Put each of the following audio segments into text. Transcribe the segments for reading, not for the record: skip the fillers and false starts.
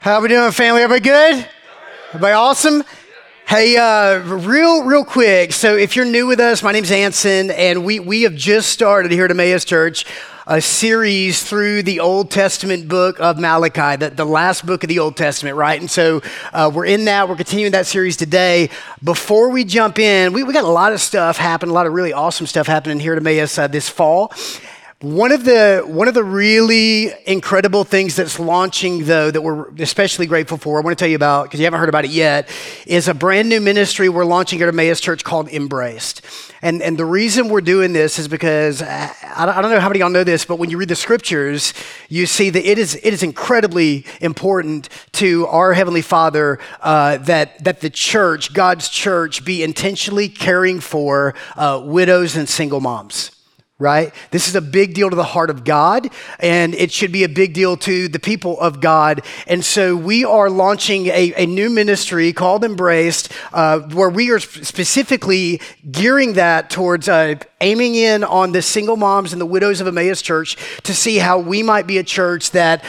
How we doing, family? Everybody good? Everybody awesome? Hey, real quick. So if you're new with us, my name's Anson, and we have just started here at Emmaus Church a series through the Old Testament book of Malachi, the last book of the Old Testament, right? And so we're in that. We're continuing that series today. Before we jump in, we got a lot of stuff happening, a lot of really awesome stuff happening here at Emmaus this fall. One of the really incredible things that's launching, though, that we're especially grateful for, I want to tell you about, because you haven't heard about it yet, is a brand new ministry we're launching here at Emmaus Church called Embraced. And the reason we're doing this is because, I don't know how many of y'all know this, but when you read the scriptures, you see that it is incredibly important to our Heavenly Father that the church, God's church, be intentionally caring for widows and single moms. Right? This is a big deal to the heart of God, and it should be a big deal to the people of God. And so we are launching a new ministry called Embraced, where we are specifically gearing that towards aiming in on the single moms and the widows of Emmaus Church to see how we might be a church that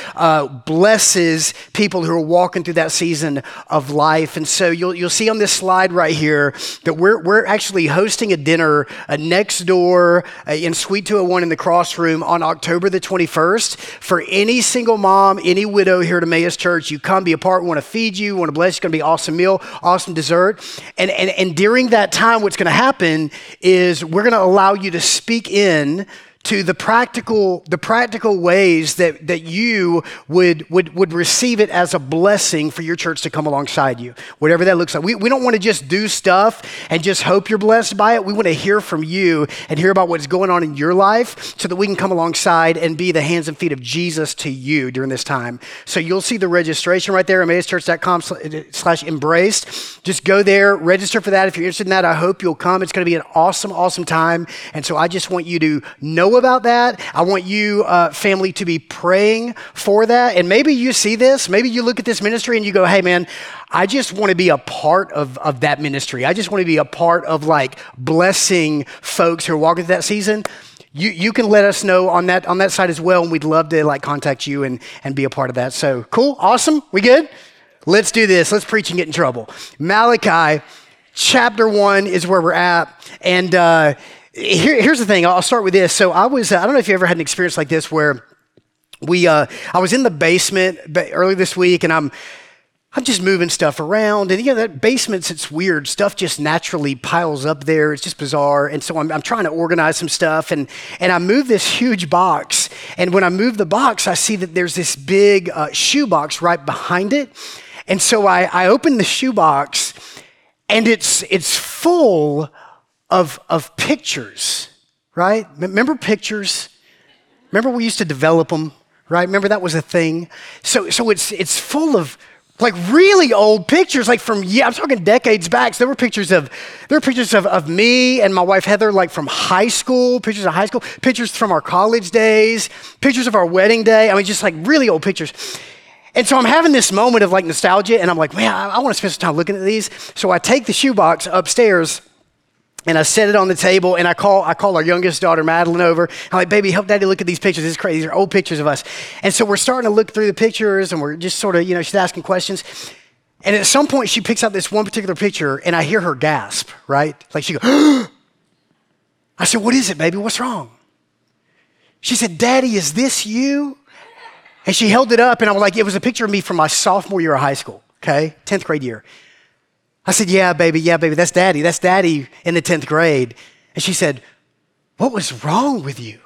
blesses people who are walking through that season of life. And so you'll see on this slide right here that we're actually hosting a dinner next door in Suite 201 in the Crossroom on October the 21st. For any single mom, any widow here at Emmaus Church, you come be a part. We want to feed you, we want to bless you. It's going to be an awesome meal, awesome dessert. And during that time, what's going to happen is we're going to allow you to speak in to the practical ways that you would receive it as a blessing for your church to come alongside you, whatever that looks like. We don't want to just do stuff and just hope you're blessed by it. We want to hear from you and hear about what's going on in your life so that we can come alongside and be the hands and feet of Jesus to you during this time. So you'll see the registration right there, EmmausChurch.com/embraced. Just go there, register for that. If you're interested in that, I hope you'll come. It's going to be an awesome time. And so I just want you to know about that. I want you, family, to be praying for that. And maybe you see this, maybe you look at this ministry and you go, hey man, I just want to be a part of that ministry. I just want to be a part of like blessing folks who are walking through that season. You can let us know on that side as well, and we'd love to like contact you and be a part of that. So cool, awesome, we good? Let's do this. Let's preach and get in trouble. Malachi chapter 1 is where we're at, and here's the thing. I'll start with this. So I don't know if you ever had an experience like this where I was in the basement early this week, and I'm just moving stuff around, and that basement, it's weird. Stuff just naturally piles up there. It's just bizarre. And so I'm trying to organize some stuff, and I move this huge box. And when I move the box, I see that there's this big shoe box right behind it. And so I open the shoe box, and it's full of pictures, right? Remember pictures? Remember we used to develop them, right? Remember that was a thing? So it's full of like really old pictures, like from, I'm talking decades back. So there were pictures of me and my wife Heather, like from high school, pictures of high school, pictures from our college days, pictures of our wedding day. I mean, just like really old pictures. And so I'm having this moment of like nostalgia, and I'm like, man, I want to spend some time looking at these. So I take the shoebox upstairs and I set it on the table, and I call our youngest daughter, Madeline, over. I'm like, baby, help daddy look at these pictures. This is crazy. These are old pictures of us. And so we're starting to look through the pictures, and we're just sort of, she's asking questions. And at some point, she picks out this one particular picture, and I hear her gasp, right? Like she goes, I said, what is it, baby? What's wrong? She said, Daddy, is this you? And she held it up, and I was like, it was a picture of me from my sophomore year of high school, okay? 10th grade year. I said, yeah, baby, that's daddy in the 10th grade. And she said, what was wrong with you?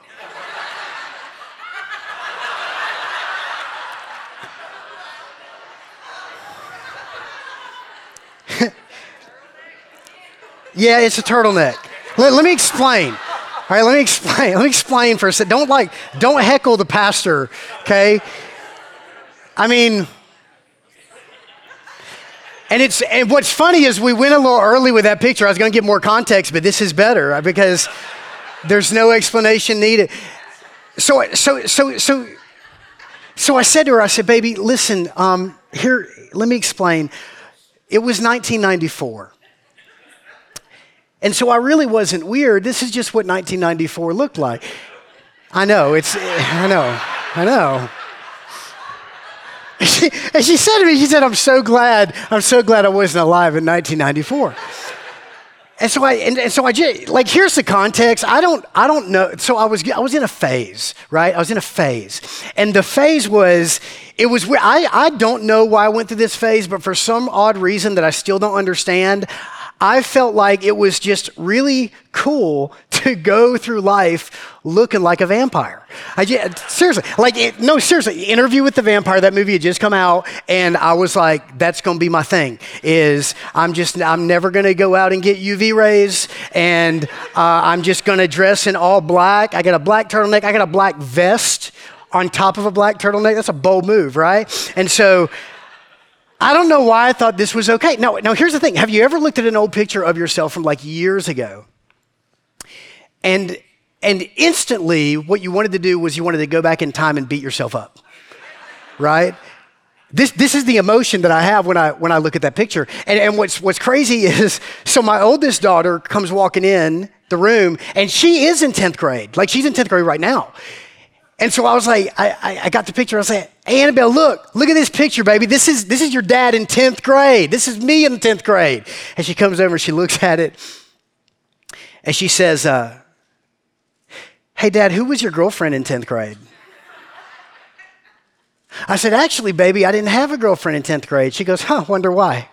Yeah, it's a turtleneck. Let me explain. All right, let me explain for a second. Don't heckle the pastor, okay? I mean, and what's funny is we went a little early with that picture. I was going to give more context, but this is better because there's no explanation needed. So I said to her, I said, baby, listen, here, let me explain. It was 1994. And so I really wasn't weird. This is just what 1994 looked like. I know. And she said to me, she said, I'm so glad I wasn't alive in 1994. And so I just, like, here's the context. I don't know. So I was in a phase, right? I was in a phase. And the phase was, I don't know why I went through this phase, but for some odd reason that I still don't understand, I felt like it was just really cool to go through life looking like a vampire. Seriously, Interview with the Vampire, that movie had just come out, and I was like, that's gonna be my thing, I'm never gonna go out and get UV rays, and I'm just gonna dress in all black. I got a black turtleneck, I got a black vest on top of a black turtleneck. That's a bold move, right? And so, I don't know why I thought this was okay. Now, here's the thing. Have you ever looked at an old picture of yourself from like years ago? And instantly what you wanted to do was you wanted to go back in time and beat yourself up, right? This is the emotion that I have when I look at that picture. And what's crazy is, so my oldest daughter comes walking in the room, and she is in 10th grade. Like, she's in 10th grade right now. And so I was like, I got the picture. I was like, hey, Annabelle, look at this picture, baby. This is your dad in 10th grade. This is me in the 10th grade. And she comes over and she looks at it and she says, hey, Dad, who was your girlfriend in 10th grade? I said, actually, baby, I didn't have a girlfriend in 10th grade. She goes, wonder why.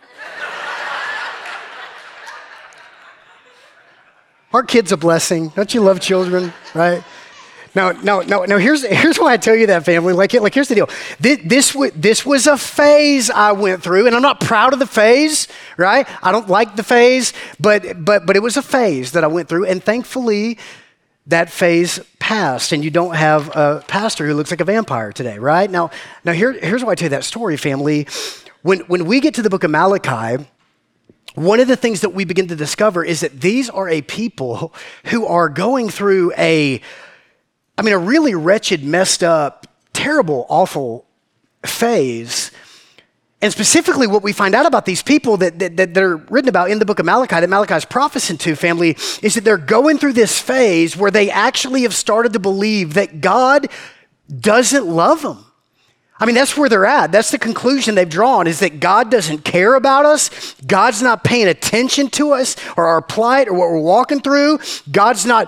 Aren't kids a blessing? Don't you love children, right? No. Here's why I tell you that, family. Like, here's the deal. This was a phase I went through, and I'm not proud of the phase, right? I don't like the phase, but it was a phase that I went through, and thankfully, that phase passed, and you don't have a pastor who looks like a vampire today, right? Now here's why I tell you that story, family. When we get to the book of Malachi, one of the things that we begin to discover is that these are a people who are going through a really wretched, messed up, terrible, awful phase. And specifically what we find out about these people that are written about in the book of Malachi, that Malachi is prophesying to, family, is that they're going through this phase where they actually have started to believe that God doesn't love them. That's where they're at. That's the conclusion they've drawn, is that God doesn't care about us. God's not paying attention to us or our plight or what we're walking through. God's not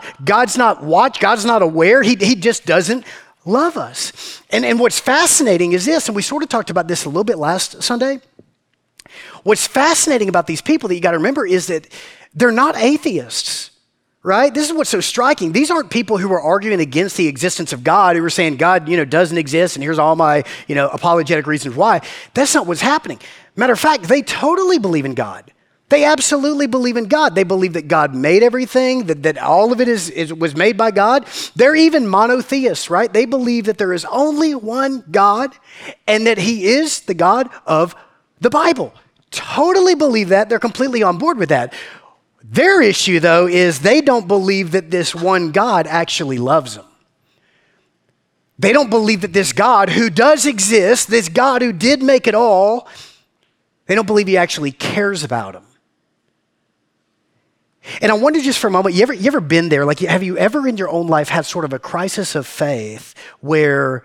aware. He just doesn't love us. And what's fascinating is this, and we sort of talked about this a little bit last Sunday. What's fascinating about these people that you got to remember is that they're not atheists. Right? This is what's so striking. These aren't people who are arguing against the existence of God, who are saying God, doesn't exist, and here's all my, apologetic reasons why. That's not what's happening. Matter of fact, they totally believe in God. They absolutely believe in God. They believe that God made everything, that all of it was made by God. They're even monotheists, right? They believe that there is only one God and that he is the God of the Bible. Totally believe that. They're completely on board with that. Their issue, though, is they don't believe that this one God actually loves them. They don't believe that this God who does exist, this God who did make it all, they don't believe he actually cares about them. And I wonder just for a moment, you ever been there? Like, have you ever in your own life had sort of a crisis of faith where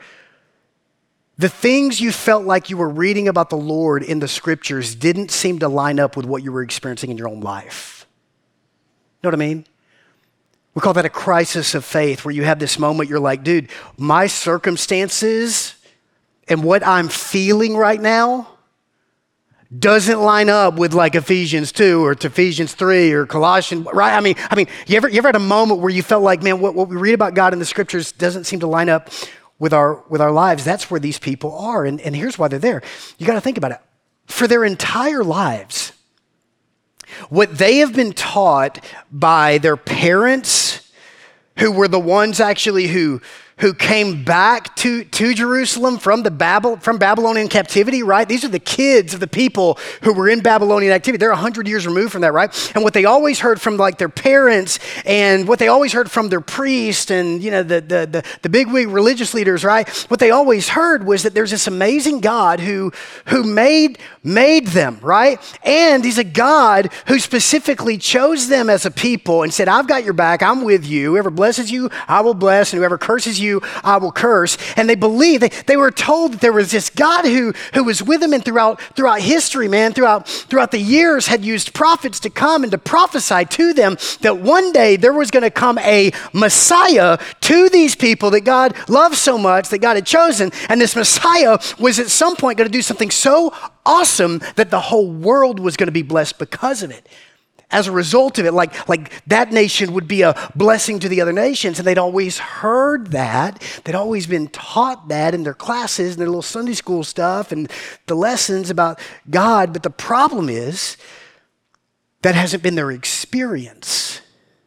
the things you felt like you were reading about the Lord in the scriptures didn't seem to line up with what you were experiencing in your own life? Know what I mean? We call that a crisis of faith, where you have this moment, you're like, dude, my circumstances and what I'm feeling right now doesn't line up with like Ephesians 2 or Ephesians 3 or Colossians, right? You ever had a moment where you felt like, man, what we read about God in the scriptures doesn't seem to line up with our lives? That's where these people are. And here's why they're there. You got to think about it. For their entire lives, what they have been taught by their parents, who were the ones actually who came back to Jerusalem from Babylonian captivity, right? These are the kids of the people who were in Babylonian activity. They're 100 years removed from that, right? And what they always heard from like their parents and what they always heard from their priest and, the bigwig religious leaders, right? What they always heard was that there's this amazing God who made them, right? And he's a God who specifically chose them as a people and said, I've got your back, I'm with you. Whoever blesses you, I will bless, and whoever curses you, you, I will curse. And they believed, they were told that there was this God who was with them, and throughout history, man, throughout the years had used prophets to come and to prophesy to them that one day there was going to come a Messiah to these people that God loved so much, that God had chosen. And this Messiah was at some point going to do something so awesome that the whole world was going to be blessed because of it. As a result of it, like that nation would be a blessing to the other nations. And they'd always heard that. They'd always been taught that in their classes and their little Sunday school stuff and the lessons about God. But the problem is that hasn't been their experience.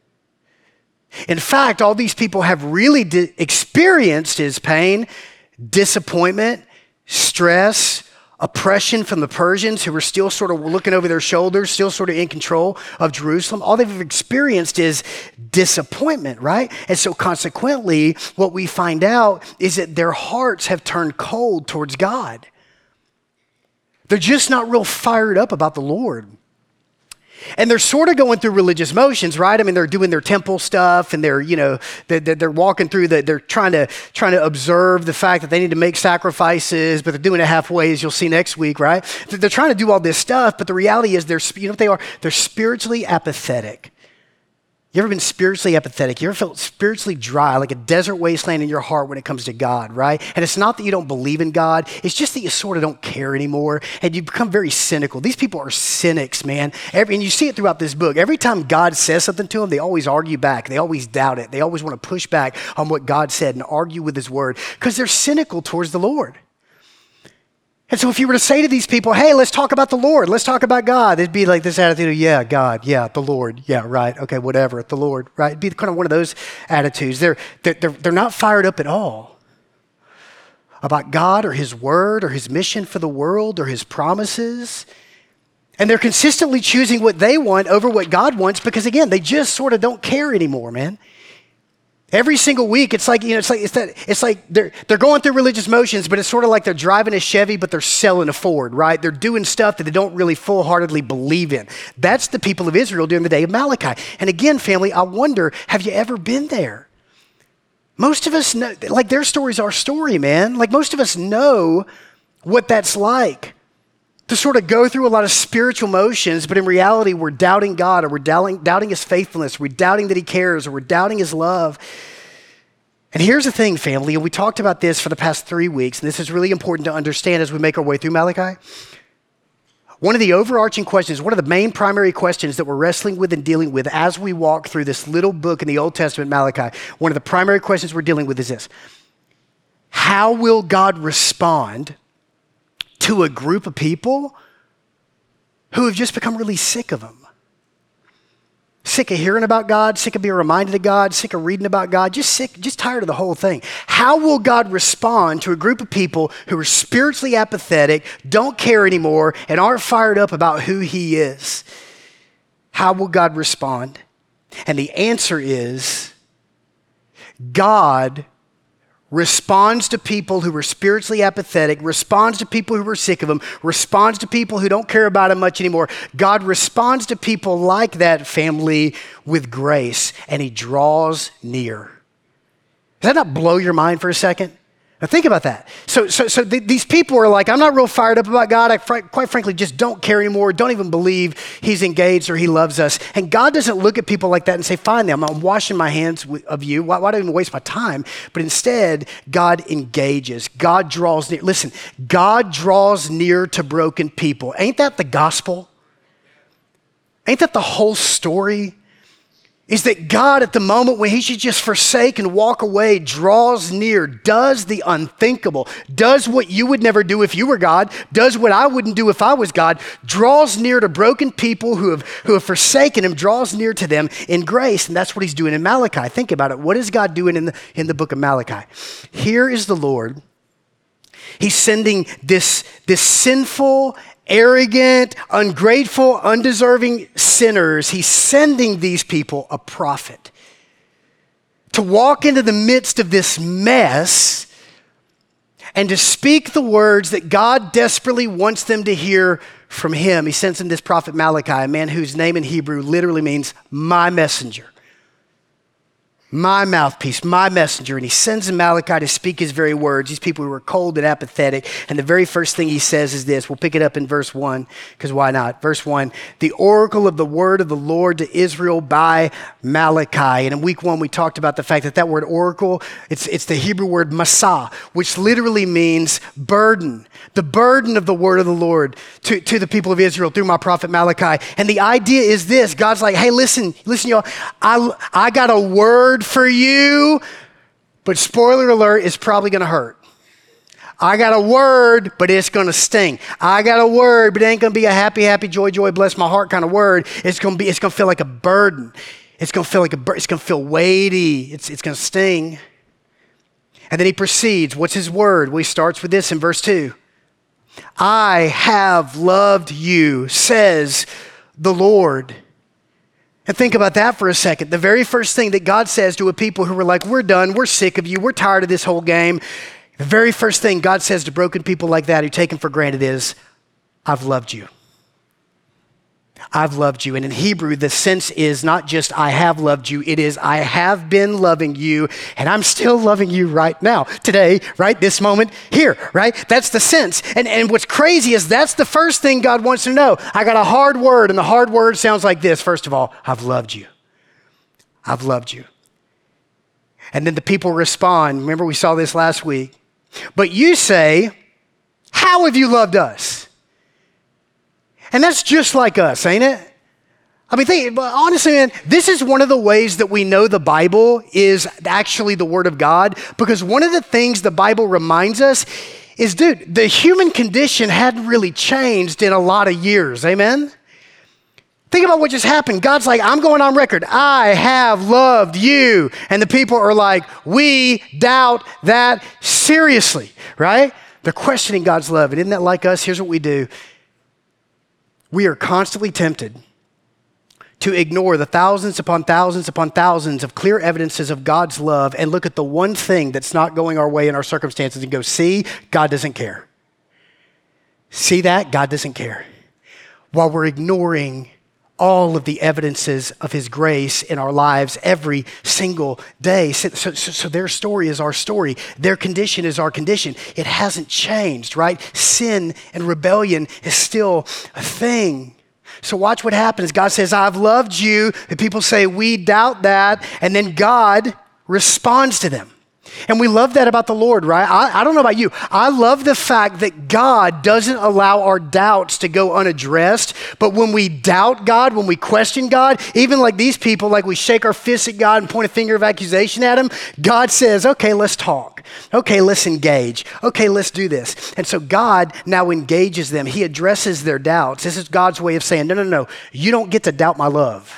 In fact, all these people have really experienced is pain, disappointment, stress, oppression from the Persians, who were still sort of looking over their shoulders, still sort of in control of Jerusalem. All they've experienced is disappointment, right? And so consequently, what we find out is that their hearts have turned cold towards God. They're just not real fired up about the Lord. And they're sort of going through religious motions, right? I mean, they're doing their temple stuff, and they're walking through they're trying to observe the fact that they need to make sacrifices, but they're doing it halfway, as you'll see next week, right? They're trying to do all this stuff, but the reality is they're spiritually apathetic. You ever been spiritually apathetic? You ever felt spiritually dry, like a desert wasteland in your heart when it comes to God, right? And it's not that you don't believe in God. It's just that you sort of don't care anymore, and you become very cynical. These people are cynics, man. And you see it throughout this book. Every time God says something to them, they always argue back. They always doubt it. They always want to push back on what God said and argue with his word because they're cynical towards the Lord. And so if you were to say to these people, hey, let's talk about the Lord, let's talk about God, it'd be like this attitude of, yeah, God, yeah, the Lord, yeah, right, okay, whatever, the Lord, right? It'd be kind of one of those attitudes. They're not fired up at all about God or his word or his mission for the world or his promises. And they're consistently choosing what they want over what God wants because, again, they just sort of don't care anymore, man. Every single week, it's like they're going through religious motions, but it's sort of like they're driving a Chevy, but they're selling a Ford, right? They're doing stuff that they don't really full-heartedly believe in. That's the people of Israel during the day of Malachi. And again, family, I wonder, have you ever been there? Most of us know, like their story's our story, man. Like most of us know what that's like. To sort of go through a lot of spiritual motions, but in reality, we're doubting God, or we're doubting his faithfulness, we're doubting that he cares, or we're doubting his love. And here's the thing, family, and we talked about this for the past 3 weeks, and this is really important to understand as we make our way through Malachi. One of the overarching questions, one of the main primary questions that we're wrestling with and dealing with as we walk through this little book in the Old Testament, Malachi, one of the primary questions we're dealing with is this: how will God respond to a group of people who have just become really sick of him? Sick of hearing about God, sick of being reminded of God, sick of reading about God, just tired of the whole thing. How will God respond to a group of people who are spiritually apathetic, don't care anymore, and aren't fired up about who he is? How will God respond? And the answer is God responds to people who are spiritually apathetic, responds to people who are sick of him, responds to people who don't care about him much anymore. God responds to people like that, family, with grace, and he draws near. Does that not blow your mind for a second? Now think about that. So these people are like, I'm not real fired up about God. I quite frankly just don't care anymore. Don't even believe he's engaged or he loves us. And God doesn't look at people like that and say, fine, I'm washing my hands of you. Why do I even waste my time? But instead, God engages. God draws near. Listen, God draws near to broken people. Ain't that the gospel? Ain't that the whole story? Is that God, at the moment when he should just forsake and walk away, draws near, does the unthinkable, does what you would never do if you were God, does what I wouldn't do if I was God, draws near to broken people who have forsaken him, draws near to them in grace. And that's what he's doing in Malachi. Think about it. What is God doing in the book of Malachi? Here is the Lord. He's sending this sinful, arrogant, ungrateful, undeserving sinners. He's sending these people a prophet to walk into the midst of this mess and to speak the words that God desperately wants them to hear from him. He sends them this prophet Malachi, a man whose name in Hebrew literally means my messenger. my mouthpiece, my messenger. And he sends Malachi to speak his very words. These people who were cold and apathetic. And the very first thing he says is this. We'll pick it up in verse 1, because why not? Verse 1, the oracle of the word of the Lord to Israel by Malachi. And in week 1, we talked about the fact that that word oracle, it's the Hebrew word masah, which literally means burden. The burden of the word of the Lord to the people of Israel through my prophet Malachi. And the idea is this. God's like, hey, listen, y'all. I got a word for you, but spoiler alert, it's probably going to hurt. I got a word, but it's going to sting. I got a word, but it ain't going to be a happy, happy, joy, joy, bless my heart kind of word. It's going to feel like a burden. It's going to feel like it's going to feel weighty. It's going to sting. And then he proceeds. What's his word? Well, he starts with this in verse 2. I have loved you, says the Lord. And think about that for a second. The very first thing that God says to a people who were like, we're done, we're sick of you, we're tired of this whole game. The very first thing God says to broken people like that who take him for granted is, I've loved you. I've loved you. And in Hebrew, the sense is not just I have loved you. It is I have been loving you and I'm still loving you right now, today, right? This moment here, right? That's the sense. And what's crazy is that's the first thing God wants to know. I got a hard word and the hard word sounds like this. First of all, I've loved you. I've loved you. And then the people respond. Remember, we saw this last week. But you say, how have you loved us? And that's just like us, ain't it? I mean, honestly, man, this is one of the ways that we know the Bible is actually the Word of God, because one of the things the Bible reminds us is, dude, the human condition hadn't really changed in a lot of years, amen? Think about what just happened. God's like, I'm going on record. I have loved you. And the people are like, we doubt that seriously, right? They're questioning God's love. And isn't that like us? Here's what we do. We are constantly tempted to ignore the thousands upon thousands upon thousands of clear evidences of God's love and look at the one thing that's not going our way in our circumstances and go, see, God doesn't care. See that? God doesn't care. While we're ignoring all of the evidences of his grace in our lives every single day. So their story is our story. Their condition is our condition. It hasn't changed, right? Sin and rebellion is still a thing. So watch what happens. God says, I've loved you. The people say, we doubt that. And then God responds to them. And we love that about the Lord, right? I don't know about you. I love the fact that God doesn't allow our doubts to go unaddressed. But when we doubt God, when we question God, even like these people, like we shake our fists at God and point a finger of accusation at him, God says, okay, let's talk. Okay, let's engage. Okay, let's do this. And so God now engages them. He addresses their doubts. This is God's way of saying, no. You don't get to doubt my love.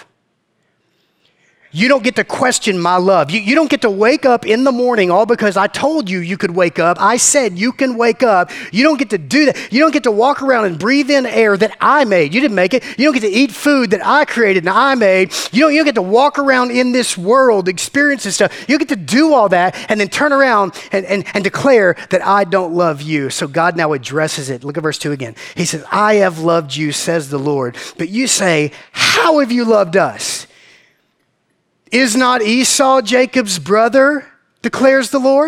You don't get to question my love. You don't get to wake up in the morning all because I told you you could wake up. I said you can wake up. You don't get to do that. You don't get to walk around and breathe in air that I made. You didn't make it. You don't get to eat food that I created and I made. You don't get to walk around in this world experiencing stuff. You get to do all that and then turn around and declare that I don't love you. So God now addresses it. Look at verse 2 again. He says, I have loved you, says the Lord. But you say, how have you loved us? Is not Esau Jacob's brother, declares the Lord?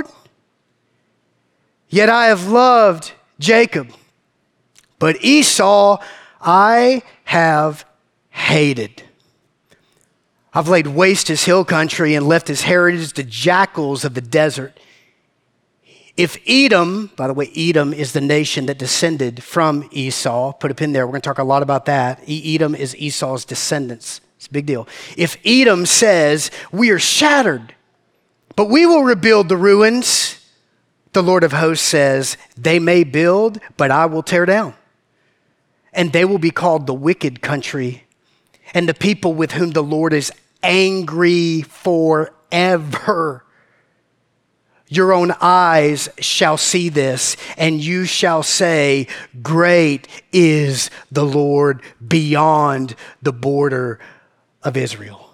Yet I have loved Jacob, but Esau I have hated. I've laid waste his hill country and left his heritage to jackals of the desert. If Edom, by the way, Edom is the nation that descended from Esau. Put a pin there. We're going to talk a lot about that. Edom is Esau's descendants. It's a big deal. If Edom says, we are shattered, but we will rebuild the ruins, the Lord of hosts says, they may build, but I will tear down. And they will be called the wicked country and the people with whom the Lord is angry forever. Your own eyes shall see this, and you shall say, great is the Lord beyond the border of Israel.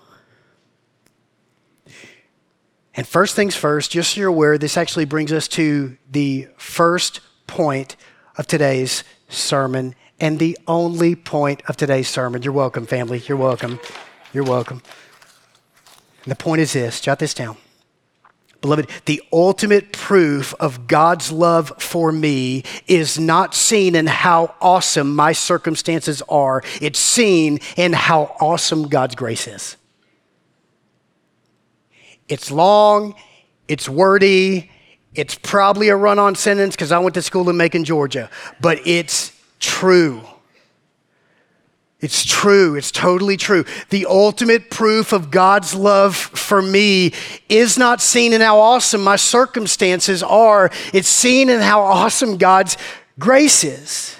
And first things first, just so you're aware, this actually brings us to the first point of today's sermon and the only point of today's sermon. You're welcome, family. You're welcome. You're welcome. And the point is this, jot this down. Beloved, the ultimate proof of God's love for me is not seen in how awesome my circumstances are. It's seen in how awesome God's grace is. It's long, it's wordy, it's probably a run-on sentence because I went to school in Macon, Georgia, but it's true. It's true. It's totally true. The ultimate proof of God's love for me is not seen in how awesome my circumstances are. It's seen in how awesome God's grace is.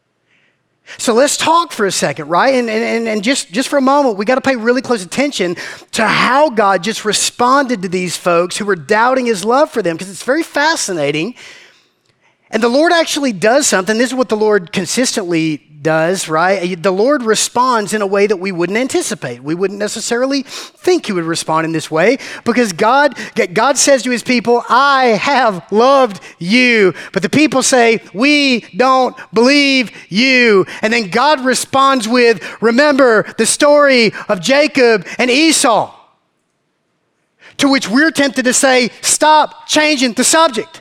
So let's talk for a second, right? And just for a moment, we got to pay really close attention to how God just responded to these folks who were doubting his love for them, because it's very fascinating. And the Lord actually does something. This is what the Lord consistently does, right? The Lord responds in a way that we wouldn't anticipate. We wouldn't necessarily think he would respond in this way, because God says to his people, I have loved you. But the people say, we don't believe you. And then God responds with, remember the story of Jacob and Esau. To which we're tempted to say, stop changing the subject.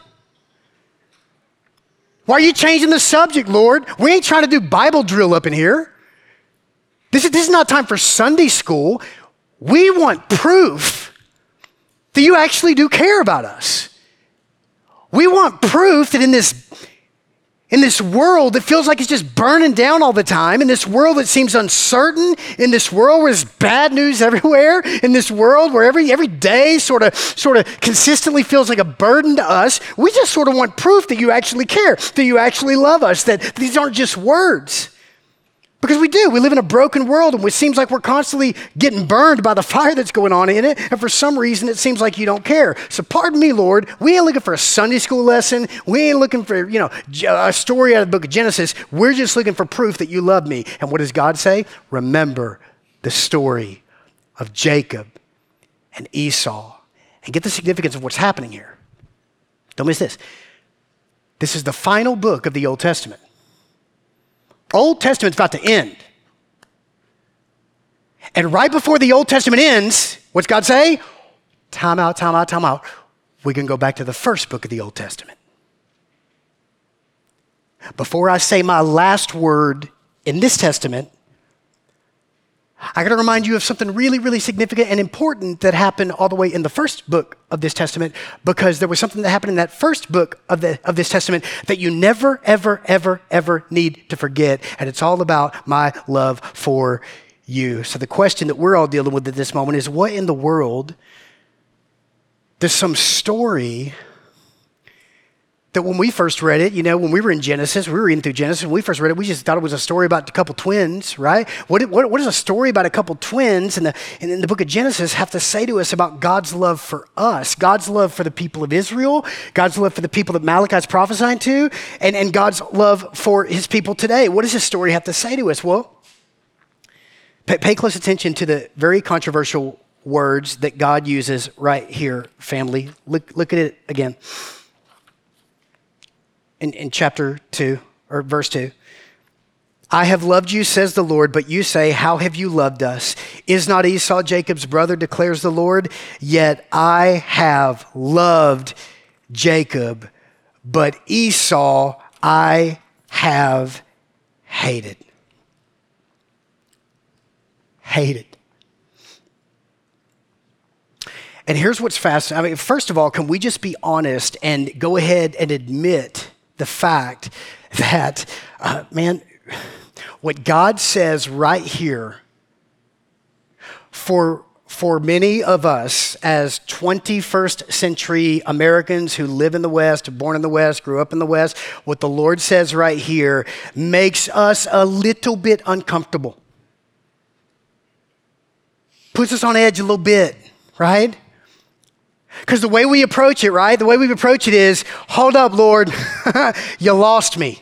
Why are you changing the subject, Lord? We ain't trying to do Bible drill up in here. This is not time for Sunday school. We want proof that you actually do care about us. We want proof that in this world that feels like it's just burning down all the time, in this world that seems uncertain, in this world where there's bad news everywhere, in this world where every day sort of consistently feels like a burden to us, we just sort of want proof that you actually care, that you actually love us, that these aren't just words. Because we do. We live in a broken world, and it seems like we're constantly getting burned by the fire that's going on in it, and for some reason it seems like you don't care. So pardon me, Lord, we ain't looking for a Sunday school lesson. We ain't looking for, a story out of the book of Genesis. We're just looking for proof that you love me. And what does God say? Remember the story of Jacob and Esau. And get the significance of what's happening here. Don't miss this. This is the final book of the Old Testament. Old Testament's about to end. And right before the Old Testament ends, what's God say? Time out, time out, time out. We can go back to the first book of the Old Testament. Before I say my last word in this testament, I got to remind you of something really, really significant and important that happened all the way in the first book of this testament, because there was something that happened in that first book of this testament that you never, ever, ever, ever need to forget, and it's all about my love for you. So the question that we're all dealing with at this moment is, what in the world does some story that when we first read it, when we were in Genesis, we were reading through Genesis, when we first read it, we just thought it was a story about a couple twins, right? What does a story about a couple twins in the book of Genesis have to say to us about God's love for us, God's love for the people of Israel, God's love for the people that Malachi's prophesying to, and God's love for his people today? What does this story have to say to us? Well, pay close attention to the very controversial words that God uses right here, family. Look at it again. In chapter 2, or verse 2, I have loved you, says the Lord, but you say, how have you loved us? Is not Esau Jacob's brother, declares the Lord? Yet I have loved Jacob, but Esau I have hated. Hated. And here's what's fascinating. First of all, can we just be honest and go ahead and admit the fact that, what God says right here for many of us as 21st century Americans who live in the West, born in the West, grew up in the West, what the Lord says right here makes us a little bit uncomfortable. Puts us on edge a little bit, right? Because the way we approach it, right? The way we approach it is, hold up, Lord, you lost me.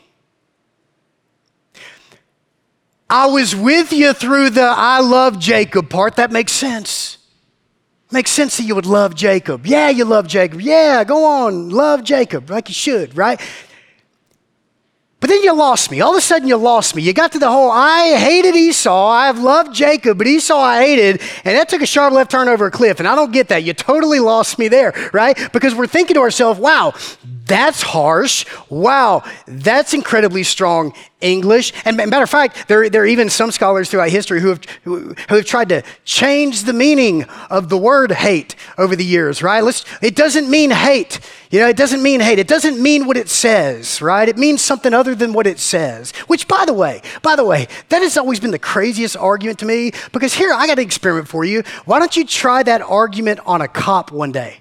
I was with you through the I love Jacob part. That makes sense. Makes sense that you would love Jacob. Yeah, you love Jacob. Yeah, go on, love Jacob like you should, right? But then you lost me. All of a sudden you lost me. You got to the whole, I hated Esau. I've loved Jacob, but Esau I hated. And that took a sharp left turn over a cliff. And I don't get that. You totally lost me there, right? Because we're thinking to ourselves, wow, that's harsh. Wow, that's incredibly strong English. And matter of fact, there are even some scholars throughout history who have tried to change the meaning of the word hate over the years, right? It doesn't mean hate. It doesn't mean hate. It doesn't mean what it says, right? It means something other than what it says. Which, by the way, that has always been the craziest argument to me, because here, I got an experiment for you. Why don't you try that argument on a cop one day?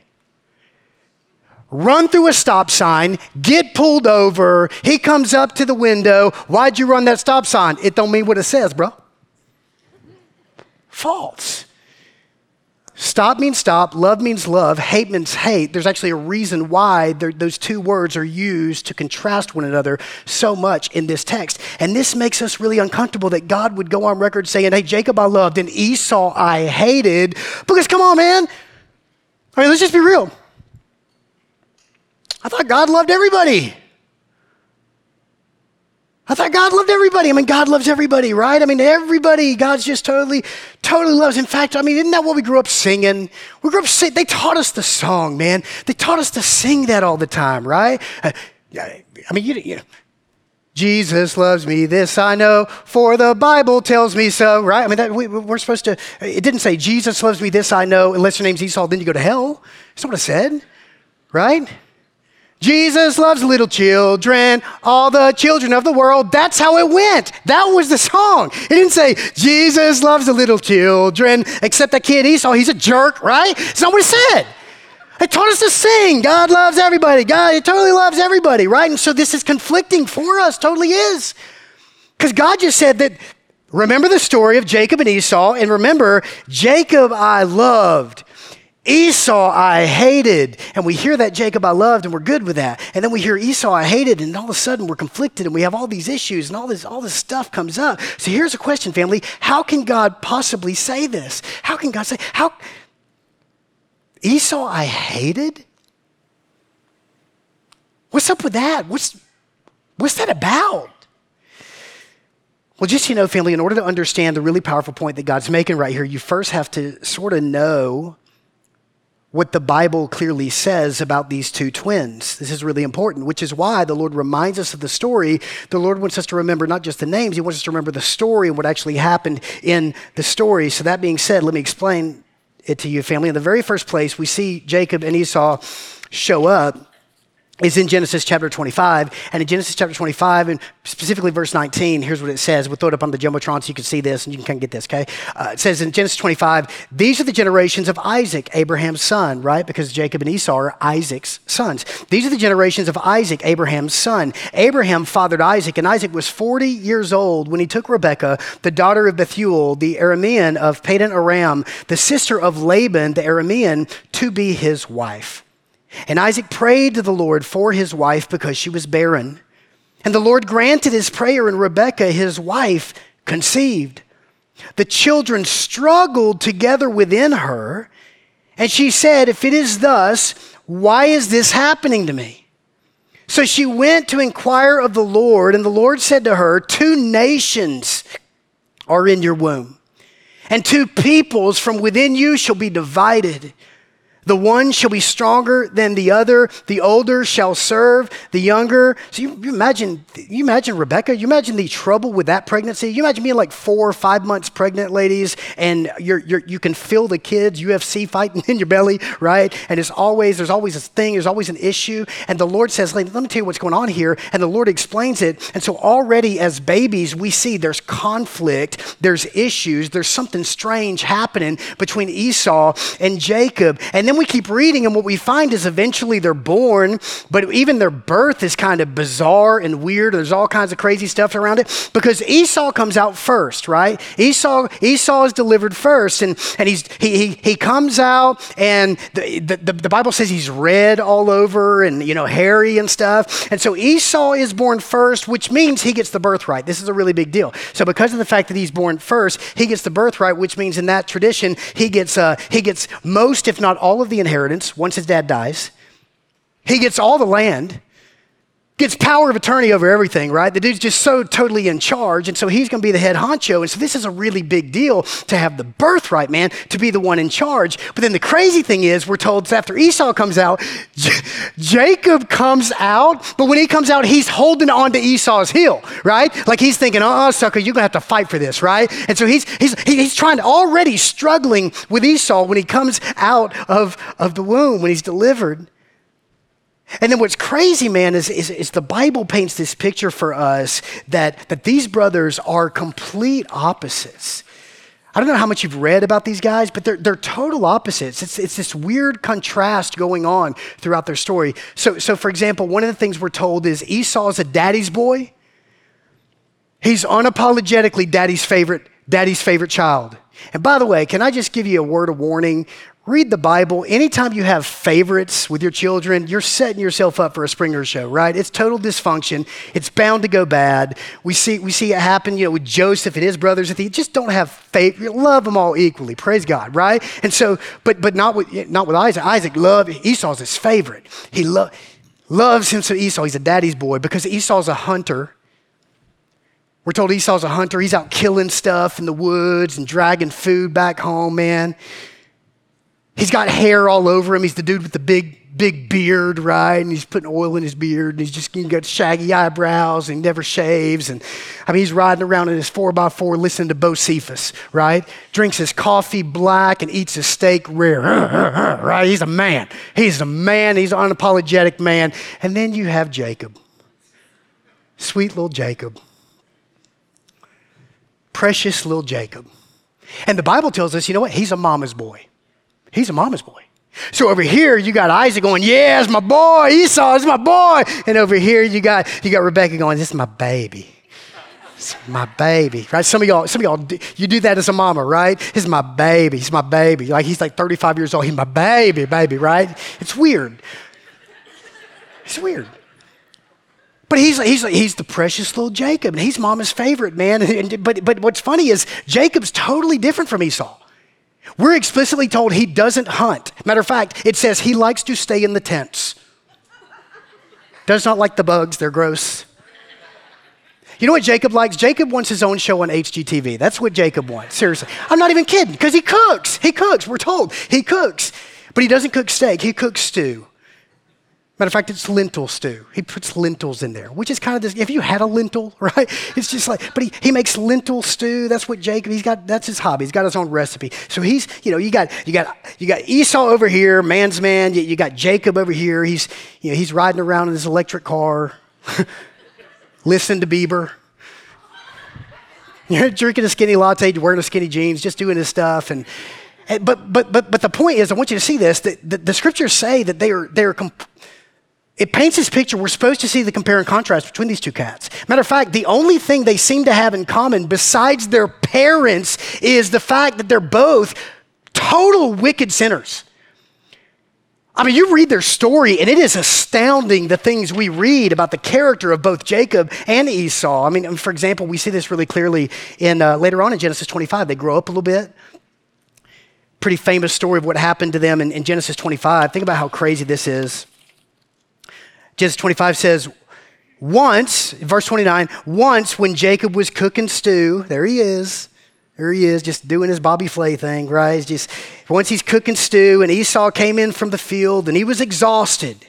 Run through a stop sign, get pulled over, he comes up to the window, why'd you run that stop sign? It don't mean what it says, bro. False. Stop means stop, love means love, hate means hate. There's actually a reason why those two words are used to contrast one another so much in this text. And this makes us really uncomfortable that God would go on record saying, hey, Jacob I loved and Esau I hated. Because come on, man. I mean, let's just be real. I thought God loved everybody. I mean, God loves everybody, right? I mean, everybody, God's just totally loves. In fact, I mean, isn't that what we grew up singing? They taught us the song, man. They taught us to sing that all the time, right? I mean, you know, Jesus loves me, this I know, for the Bible tells me so, right? I mean, we're supposed to, it didn't say Jesus loves me, this I know, unless your name's Esau, then you go to hell. That's not what it said, right? Jesus loves little children, all the children of the world. That's how it went. That was the song. It didn't say, Jesus loves the little children, except that kid Esau, he's a jerk, right? It's not what it said. It taught us to sing. God loves everybody. God, he totally loves everybody, right? And so this is conflicting for us, totally is. Because God just said that, remember the story of Jacob and Esau, and remember, Jacob I loved. Esau I hated, and we hear that Jacob I loved, and we're good with that. And then we hear Esau I hated, and all of a sudden we're conflicted, and we have all these issues, and all this stuff comes up. So here's a question, family. How can God possibly say this? How can God say, Esau I hated? What's up with that? What's that about? Well, just so you know, family, in order to understand the really powerful point that God's making right here, you first have to sort of know what the Bible clearly says about these two twins. This is really important, which is why the Lord reminds us of the story. The Lord wants us to remember not just the names, he wants us to remember the story and what actually happened in the story. So that being said, let me explain it to you, family. In the very first place, we see Jacob and Esau show up is in Genesis chapter 25. And in Genesis chapter 25, and specifically verse 19, here's what it says. We'll throw it up on the Jumbotron so you can see this and you can kind of get this, okay? It says in Genesis 25, these are the generations of Isaac, Abraham's son, right? Because Jacob and Esau are Isaac's sons. These are the generations of Isaac, Abraham's son. Abraham fathered Isaac, and Isaac was 40 years old when he took Rebekah, the daughter of Bethuel, the Aramean of Padan Aram, the sister of Laban, the Aramean, to be his wife. And Isaac prayed to the Lord for his wife because she was barren. And the Lord granted his prayer, and Rebekah, his wife, conceived. The children struggled together within her, and she said, if it is thus, why is this happening to me? So she went to inquire of the Lord, and the Lord said to her, 2 nations are in your womb, and 2 peoples from within you shall be divided. The one shall be stronger than the other. The older shall serve the younger. So you imagine Rebekah, you imagine the trouble with that pregnancy. You imagine being like 4 or 5 months pregnant, ladies, and you can feel the kids UFC fighting in your belly, right? And there's always this thing, there's always an issue. And the Lord says, let me tell you what's going on here. And the Lord explains it. And so already as babies, we see there's conflict, there's issues, there's something strange happening between Esau and Jacob. And then we keep reading, and what we find is eventually they're born, but even their birth is kind of bizarre and weird. There's all kinds of crazy stuff around it because Esau comes out first, right? Esau is delivered first, and he comes out, and the Bible says he's red all over and hairy and stuff. And so Esau is born first, which means he gets the birthright. This is a really big deal. So because of the fact that he's born first, he gets the birthright, which means in that tradition he gets most, if not all, of the inheritance once his dad dies. He gets all the land. gets power of attorney over everything, right? The dude's just so totally in charge, and so he's going to be the head honcho, and so this is a really big deal to have the birthright, man, to be the one in charge. But then the crazy thing is, we're told it's after Esau comes out, Jacob comes out, but when he comes out, he's holding on to Esau's heel, right? Like he's thinking, sucker, you're going to have to fight for this, right? And so he's trying to, already struggling with Esau when he comes out of the womb, when he's delivered. And then what's crazy, man, is the Bible paints this picture for us that these brothers are complete opposites. I don't know how much you've read about these guys, but they're total opposites. It's this weird contrast going on throughout their story. So for example, one of the things we're told is Esau's a daddy's boy. He's unapologetically daddy's favorite child. And by the way, can I just give you a word of warning? Read the Bible. Anytime you have favorites with your children, you're setting yourself up for a Springer show, right? It's total dysfunction. It's bound to go bad. We see it happen, with Joseph and his brothers. If you just don't have faith, you love them all equally. Praise God, right? And so, but not with Isaac. Isaac Esau's his favorite. He loves him. So Esau, he's a daddy's boy because Esau's a hunter. We're told Esau's a hunter. He's out killing stuff in the woods and dragging food back home, man. He's got hair all over him. He's the dude with the big beard, right? And he's putting oil in his beard, and he's got shaggy eyebrows, and he never shaves. And he's riding around in his 4x4 listening to Bocephus, right? Drinks his coffee black and eats his steak rare, right? He's a man. He's an unapologetic man. And then you have Jacob. Sweet little Jacob. Precious little Jacob. And the Bible tells us, you know what? He's a mama's boy. He's a mama's boy. So over here, you got Isaac going, yeah, it's my boy. Esau is my boy. And over here, you got Rebecca going, this is my baby. It's my baby, right? Some of y'all, you do that as a mama, right? This is my baby. He's my baby. Like he's like 35 years old. He's my baby, right? It's weird. It's weird. But he's the precious little Jacob, and he's mama's favorite, man. But what's funny is Jacob's totally different from Esau. We're explicitly told he doesn't hunt. Matter of fact, it says he likes to stay in the tents. Does not like the bugs, they're gross. You know what Jacob likes? Jacob wants his own show on HGTV. That's what Jacob wants, seriously. I'm not even kidding, because he cooks, we're told. He cooks, but he doesn't cook steak, he cooks stew. Matter of fact, it's lentil stew. He puts lentils in there, which is kind of this, if you had a lentil, right? It's just like, but he makes lentil stew. That's what Jacob, that's his hobby. He's got his own recipe. So he's, you got Esau over here, man's man. You got Jacob over here. He's riding around in his electric car, listening to Bieber. You're drinking a skinny latte, wearing a skinny jeans, just doing his stuff. But the point is, I want you to see this, that the scriptures say that it paints this picture. We're supposed to see the compare and contrast between these two cats. Matter of fact, the only thing they seem to have in common besides their parents is the fact that they're both total wicked sinners. You read their story, and it is astounding the things we read about the character of both Jacob and Esau. For example, we see this really clearly in later on in Genesis 25. They grow up a little bit. Pretty famous story of what happened to them in Genesis 25. Think about how crazy this is. Genesis 25 says, once, verse 29, once when Jacob was cooking stew, there he is, just doing his Bobby Flay thing, right? Once he's cooking stew, and Esau came in from the field, and he was exhausted.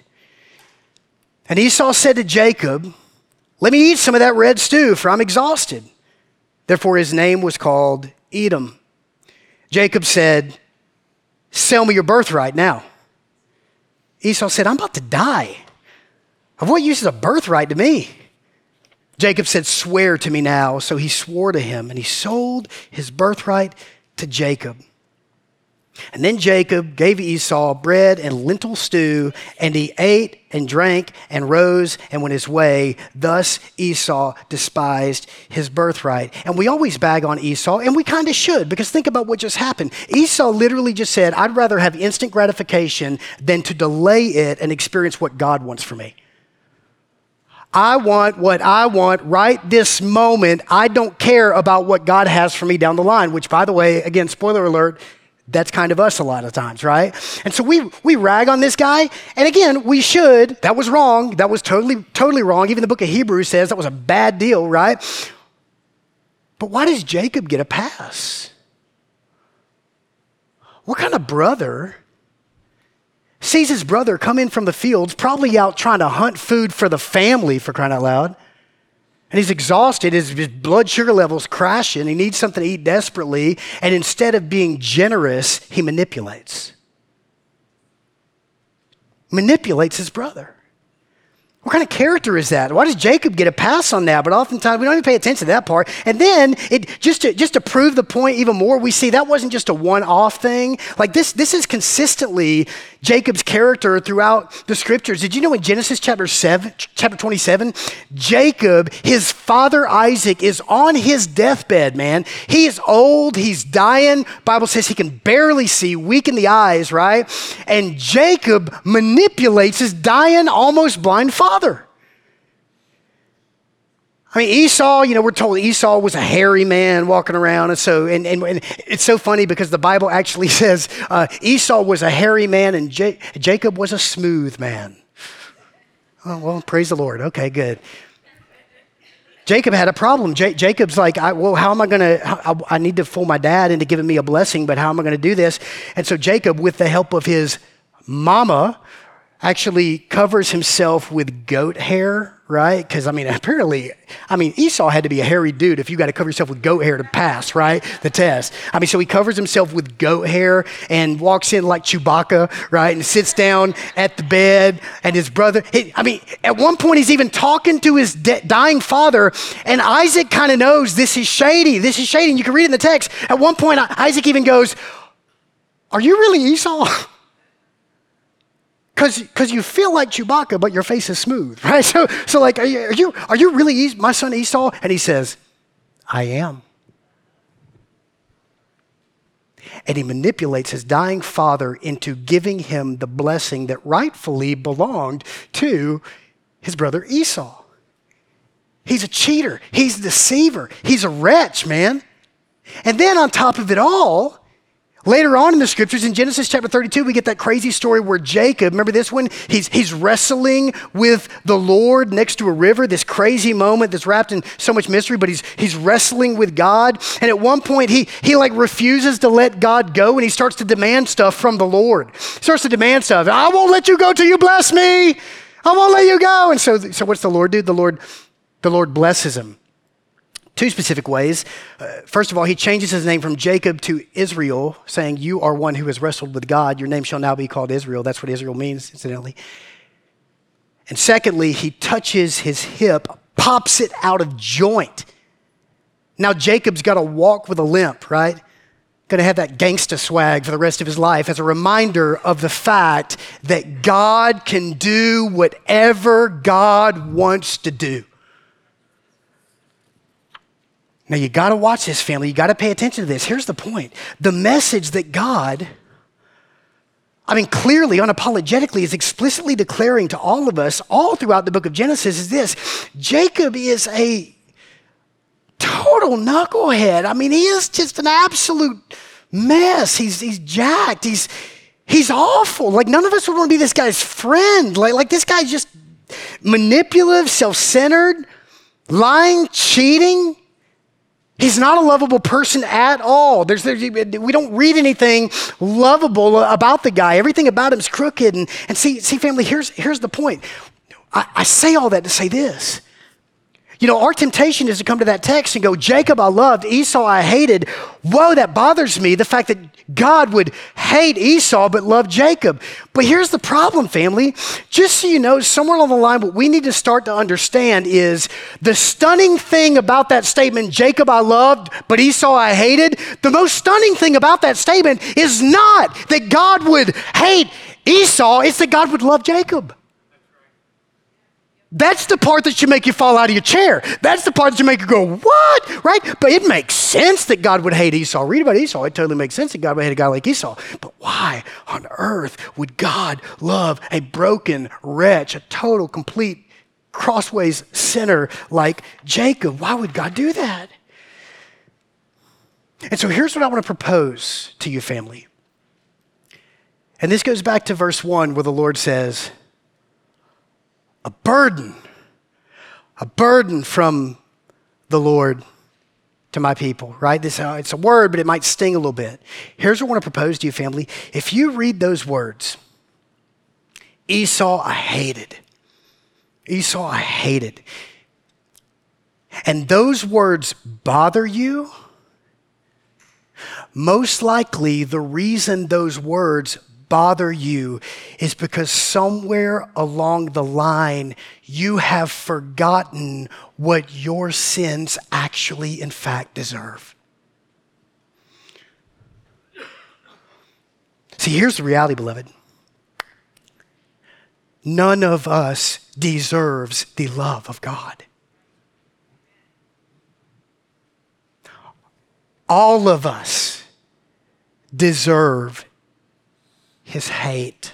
And Esau said to Jacob, let me eat some of that red stew, for I'm exhausted. Therefore his name was called Edom. Jacob said, sell me your birthright now. Esau said, I'm about to die. Of what use is a birthright to me? Jacob said, swear to me now. So he swore to him, and he sold his birthright to Jacob. And then Jacob gave Esau bread and lentil stew, and he ate and drank and rose and went his way. Thus Esau despised his birthright. And we always bag on Esau, and we kind of should, because think about what just happened. Esau literally just said, I'd rather have instant gratification than to delay it and experience what God wants for me. I want what I want right this moment. I don't care about what God has for me down the line, which, by the way, again, spoiler alert, That's kind of us a lot of times, right? And so we rag on this guy. And again, we should. That was wrong. That was totally wrong. Even the book of Hebrews says that was a bad deal, right? But why does Jacob get a pass? What kind of brother sees his brother come in from the fields, probably out trying to hunt food for the family, for crying out loud, and he's exhausted, his blood sugar level's crashing, he needs something to eat desperately, and instead of being generous, he manipulates his brother. What kind of character is that? Why does Jacob get a pass on that? But oftentimes we don't even pay attention to that part. And then just to prove the point even more, we see that wasn't just a one-off thing. Like this is consistently Jacob's character throughout the scriptures. Did you know in Genesis chapter 27, Jacob, his father Isaac, is on his deathbed, man. He is old, he's dying. Bible says he can barely see, weak in the eyes, right? And Jacob manipulates his dying, almost blind father. I mean, Esau, we're told Esau was a hairy man walking around. And it's so funny because the Bible actually says Esau was a hairy man and Jacob was a smooth man. Oh, well, praise the Lord. Okay, good. Jacob had a problem. Jacob's like, how am I going to, I need to fool my dad into giving me a blessing, but how am I going to do this? And so Jacob, with the help of his mama, actually covers himself with goat hair, right? Because, apparently, Esau had to be a hairy dude if you got to cover yourself with goat hair to pass, right? The test. So he covers himself with goat hair and walks in like Chewbacca, right? And sits down at the bed and his brother, at one point he's even talking to his dying father and Isaac kind of knows this is shady. And you can read it in the text. At one point, Isaac even goes, "Are you really Esau?" Because you feel like Chewbacca, but your face is smooth, right? So like, are you really my son Esau? And he says, "I am." And he manipulates his dying father into giving him the blessing that rightfully belonged to his brother Esau. He's a cheater. He's a deceiver. He's a wretch, man. And then on top of it all, later on in the scriptures, in Genesis chapter 32, we get that crazy story where Jacob, remember this one? He's wrestling with the Lord next to a river, this crazy moment that's wrapped in so much mystery, but he's wrestling with God. And at one point, he refuses to let God go, and he starts to demand stuff from the Lord. He starts to demand stuff. "I won't let you go till you bless me. I won't let you go." And so what's the Lord do? The Lord blesses him. Two specific ways. First of all, he changes his name from Jacob to Israel, saying, "You are one who has wrestled with God. Your name shall now be called Israel." That's what Israel means, incidentally. And secondly, he touches his hip, pops it out of joint. Now Jacob's got to walk with a limp, right? Going to have that gangsta swag for the rest of his life as a reminder of the fact that God can do whatever God wants to do. Now, you got to watch this, family. You got to pay attention to this. Here's the point. The message that God, clearly, unapologetically, is explicitly declaring to all of us all throughout the book of Genesis is this. Jacob is a total knucklehead. He is just an absolute mess. He's jacked. He's awful. Like, none of us would want to be this guy's friend. Like this guy's just manipulative, self-centered, lying, cheating. He's not a lovable person at all. We don't read anything lovable about the guy. Everything about him is crooked. And see, family, here's the point. I say all that to say this. Our temptation is to come to that text and go, "Jacob I loved, Esau I hated." Whoa, that bothers me, the fact that God would hate Esau but love Jacob. But here's the problem, family. Just so you know, somewhere along the line, what we need to start to understand is the stunning thing about that statement, "Jacob I loved, but Esau I hated," the most stunning thing about that statement is not that God would hate Esau, it's that God would love Jacob. That's the part that should make you fall out of your chair. That's the part that should make you go, "What?" Right? But it makes sense that God would hate Esau. Read about Esau. It totally makes sense that God would hate a guy like Esau. But why on earth would God love a broken wretch, a total, complete, crossways sinner like Jacob? Why would God do that? And so here's what I want to propose to you, family. And this goes back to verse 1 where the Lord says, a burden from the Lord to my people, right? It's a word, but it might sting a little bit. Here's what I want to propose to you, family. If you read those words, Esau I hated. Esau I hated. And those words bother you, most likely the reason those words bother you is because somewhere along the line you have forgotten what your sins actually in fact deserve. See, here's the reality, beloved. None of us deserves the love of God. All of us deserve his hate.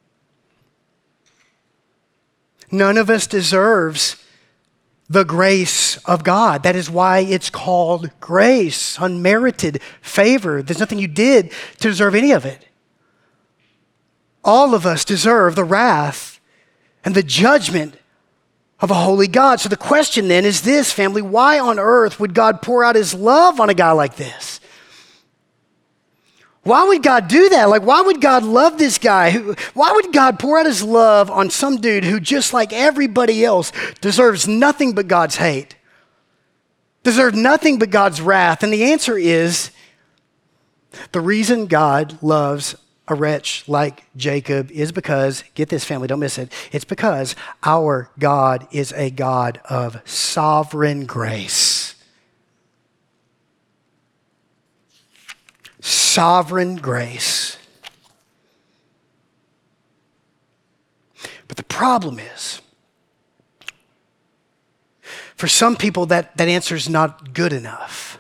None of us deserves the grace of God. That is why it's called grace, unmerited favor. There's nothing you did to deserve any of it. All of us deserve the wrath and the judgment of a holy God. So the question then is this, family: why on earth would God pour out his love on a guy like this? Why would God do that? Like, why would God love this guy? Why would God pour out his love on some dude who, just like everybody else, deserves nothing but God's hate? Deserves nothing but God's wrath? And the answer is, the reason God loves a wretch like Jacob is because, get this, family, don't miss it, it's because our God is a God of sovereign grace. Sovereign grace. But the problem is, for some people that answer is not good enough.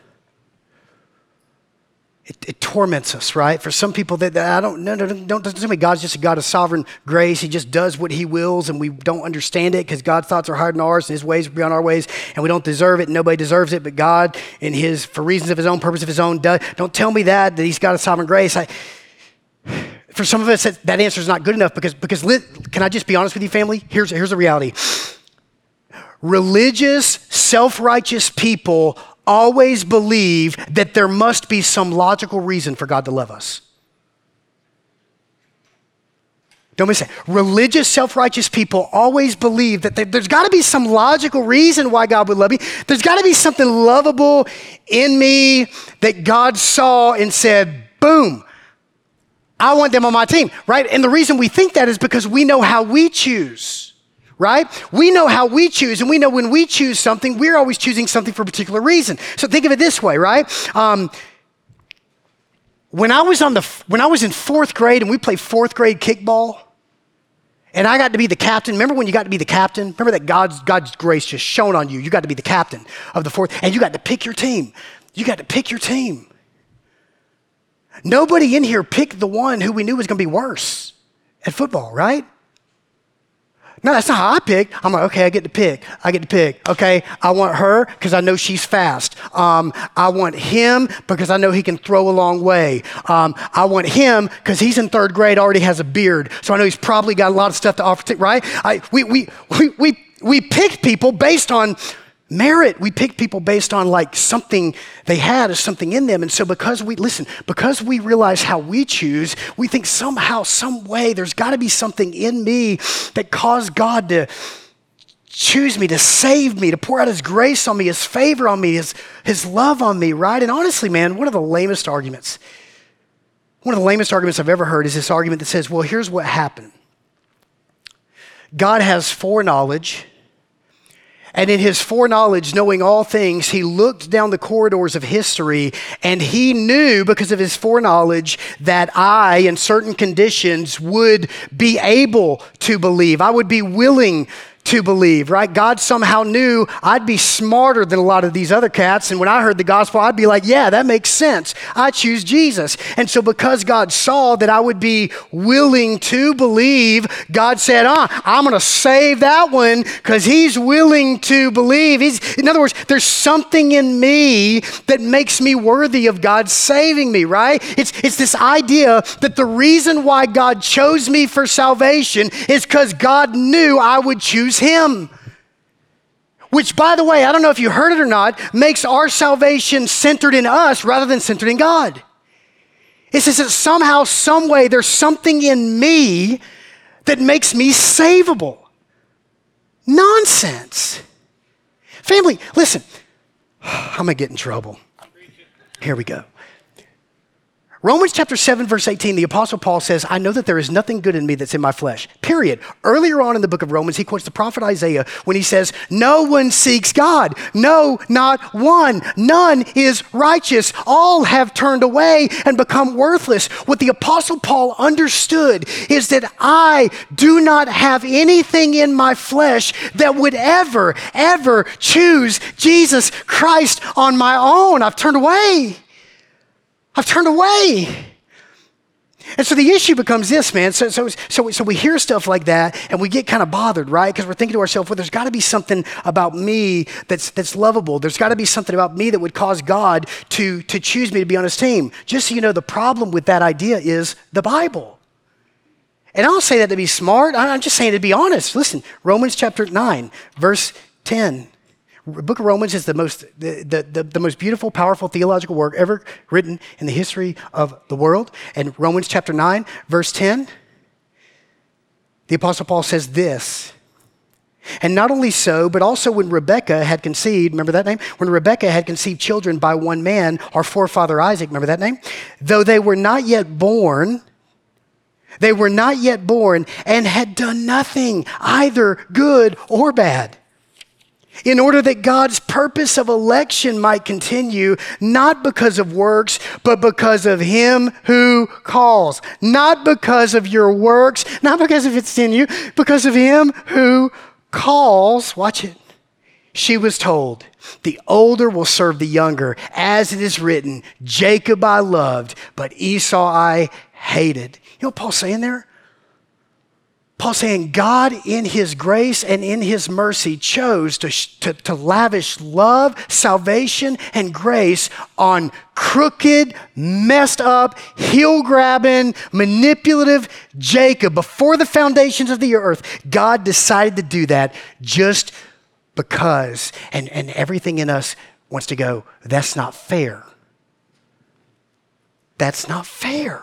It torments us, right? For some people don't tell me God's just a God of sovereign grace. He just does what he wills and we don't understand it because God's thoughts are higher than ours and his ways are beyond our ways and we don't deserve it and nobody deserves it, but God, for reasons of his own, purpose of his own, don't tell me that he's got a sovereign grace. For some of us, that answer is not good enough because can I just be honest with you, family? Here's the reality. Religious, self-righteous people always believe that there must be some logical reason for God to love us. Don't miss it. Religious, self-righteous people always believe that there's got to be some logical reason why God would love me. There's got to be something lovable in me that God saw and said, boom, I want them on my team, right? And the reason we think that is because we know how we choose. Right? We know how we choose, and we know when we choose something, we're always choosing something for a particular reason. So think of it this way, right? When I was in fourth grade and we played fourth grade kickball, and I got to be the captain. Remember when you got to be the captain? Remember that God's grace just shone on you. You got to be the captain of the fourth, and you got to pick your team. You got to pick your team. Nobody in here picked the one who we knew was going to be worse at football, right? No, that's not how I picked. I'm like, okay, I get to pick. Okay, I want her because I know she's fast. I want him because I know he can throw a long way. I want him because he's in third grade, already has a beard, so I know he's probably got a lot of stuff to offer. Right? We picked people based on merit. We picked people based on like something they had or something in them. And so because we realize how we choose, we think somehow, some way, there's got to be something in me that caused God to choose me, to save me, to pour out his grace on me, his favor on me, his love on me, right? And honestly, man, one of the lamest arguments I've ever heard is this argument that says, well, here's what happened. God has foreknowledge. And in his foreknowledge, knowing all things, he looked down the corridors of history and he knew, because of his foreknowledge, that I, in certain conditions, would be able to believe. I would be willing to believe, right? God somehow knew I'd be smarter than a lot of these other cats. And when I heard the gospel, I'd be like, yeah, that makes sense. I choose Jesus. And so because God saw that I would be willing to believe, God said, I'm going to save that one because he's willing to believe. In other words, there's something in me that makes me worthy of God saving me, right? It's this idea that the reason why God chose me for salvation is because God knew I would choose him. Which, by the way, I don't know if you heard it or not, makes our salvation centered in us rather than centered in God. It says that somehow, some way, there's something in me that makes me savable. Nonsense. Family, listen, I'm going to get in trouble. Here we go. Romans chapter 7, verse 18, the Apostle Paul says, I know that there is nothing good in me that's in my flesh, period. Earlier on in the book of Romans, he quotes the prophet Isaiah when he says, no one seeks God. No, not one. None is righteous. All have turned away and become worthless. What the Apostle Paul understood is that I do not have anything in my flesh that would ever choose Jesus Christ on my own. I've turned away. I've turned away. And so the issue becomes this, man. So we hear stuff like that and we get kind of bothered, right? Because we're thinking to ourselves, well, there's got to be something about me that's lovable. There's got to be something about me that would cause God to choose me to be on his team. Just so you know, the problem with that idea is the Bible. And I don't say that to be smart. I'm just saying to be honest. Listen, Romans chapter 9, verse 10. The book of Romans is the most beautiful, powerful theological work ever written in the history of the world. And Romans chapter 9, verse 10, the Apostle Paul says this, and not only so, but also when Rebekah had conceived, remember that name? When Rebekah had conceived children by one man, our forefather Isaac, remember that name? Though they were not yet born and had done nothing, either good or bad, in order that God's purpose of election might continue, not because of works, but because of him who calls. Not because of your works, not because if it's in you, because of him who calls. Watch it. She was told, the older will serve the younger, as it is written, Jacob I loved, but Esau I hated. You know what Paul's saying there? Paul's saying God in his grace and in his mercy chose to lavish love, salvation, and grace on crooked, messed up, heel-grabbing, manipulative Jacob. Before the foundations of the earth, God decided to do that just because. And everything in us wants to go, that's not fair. That's not fair.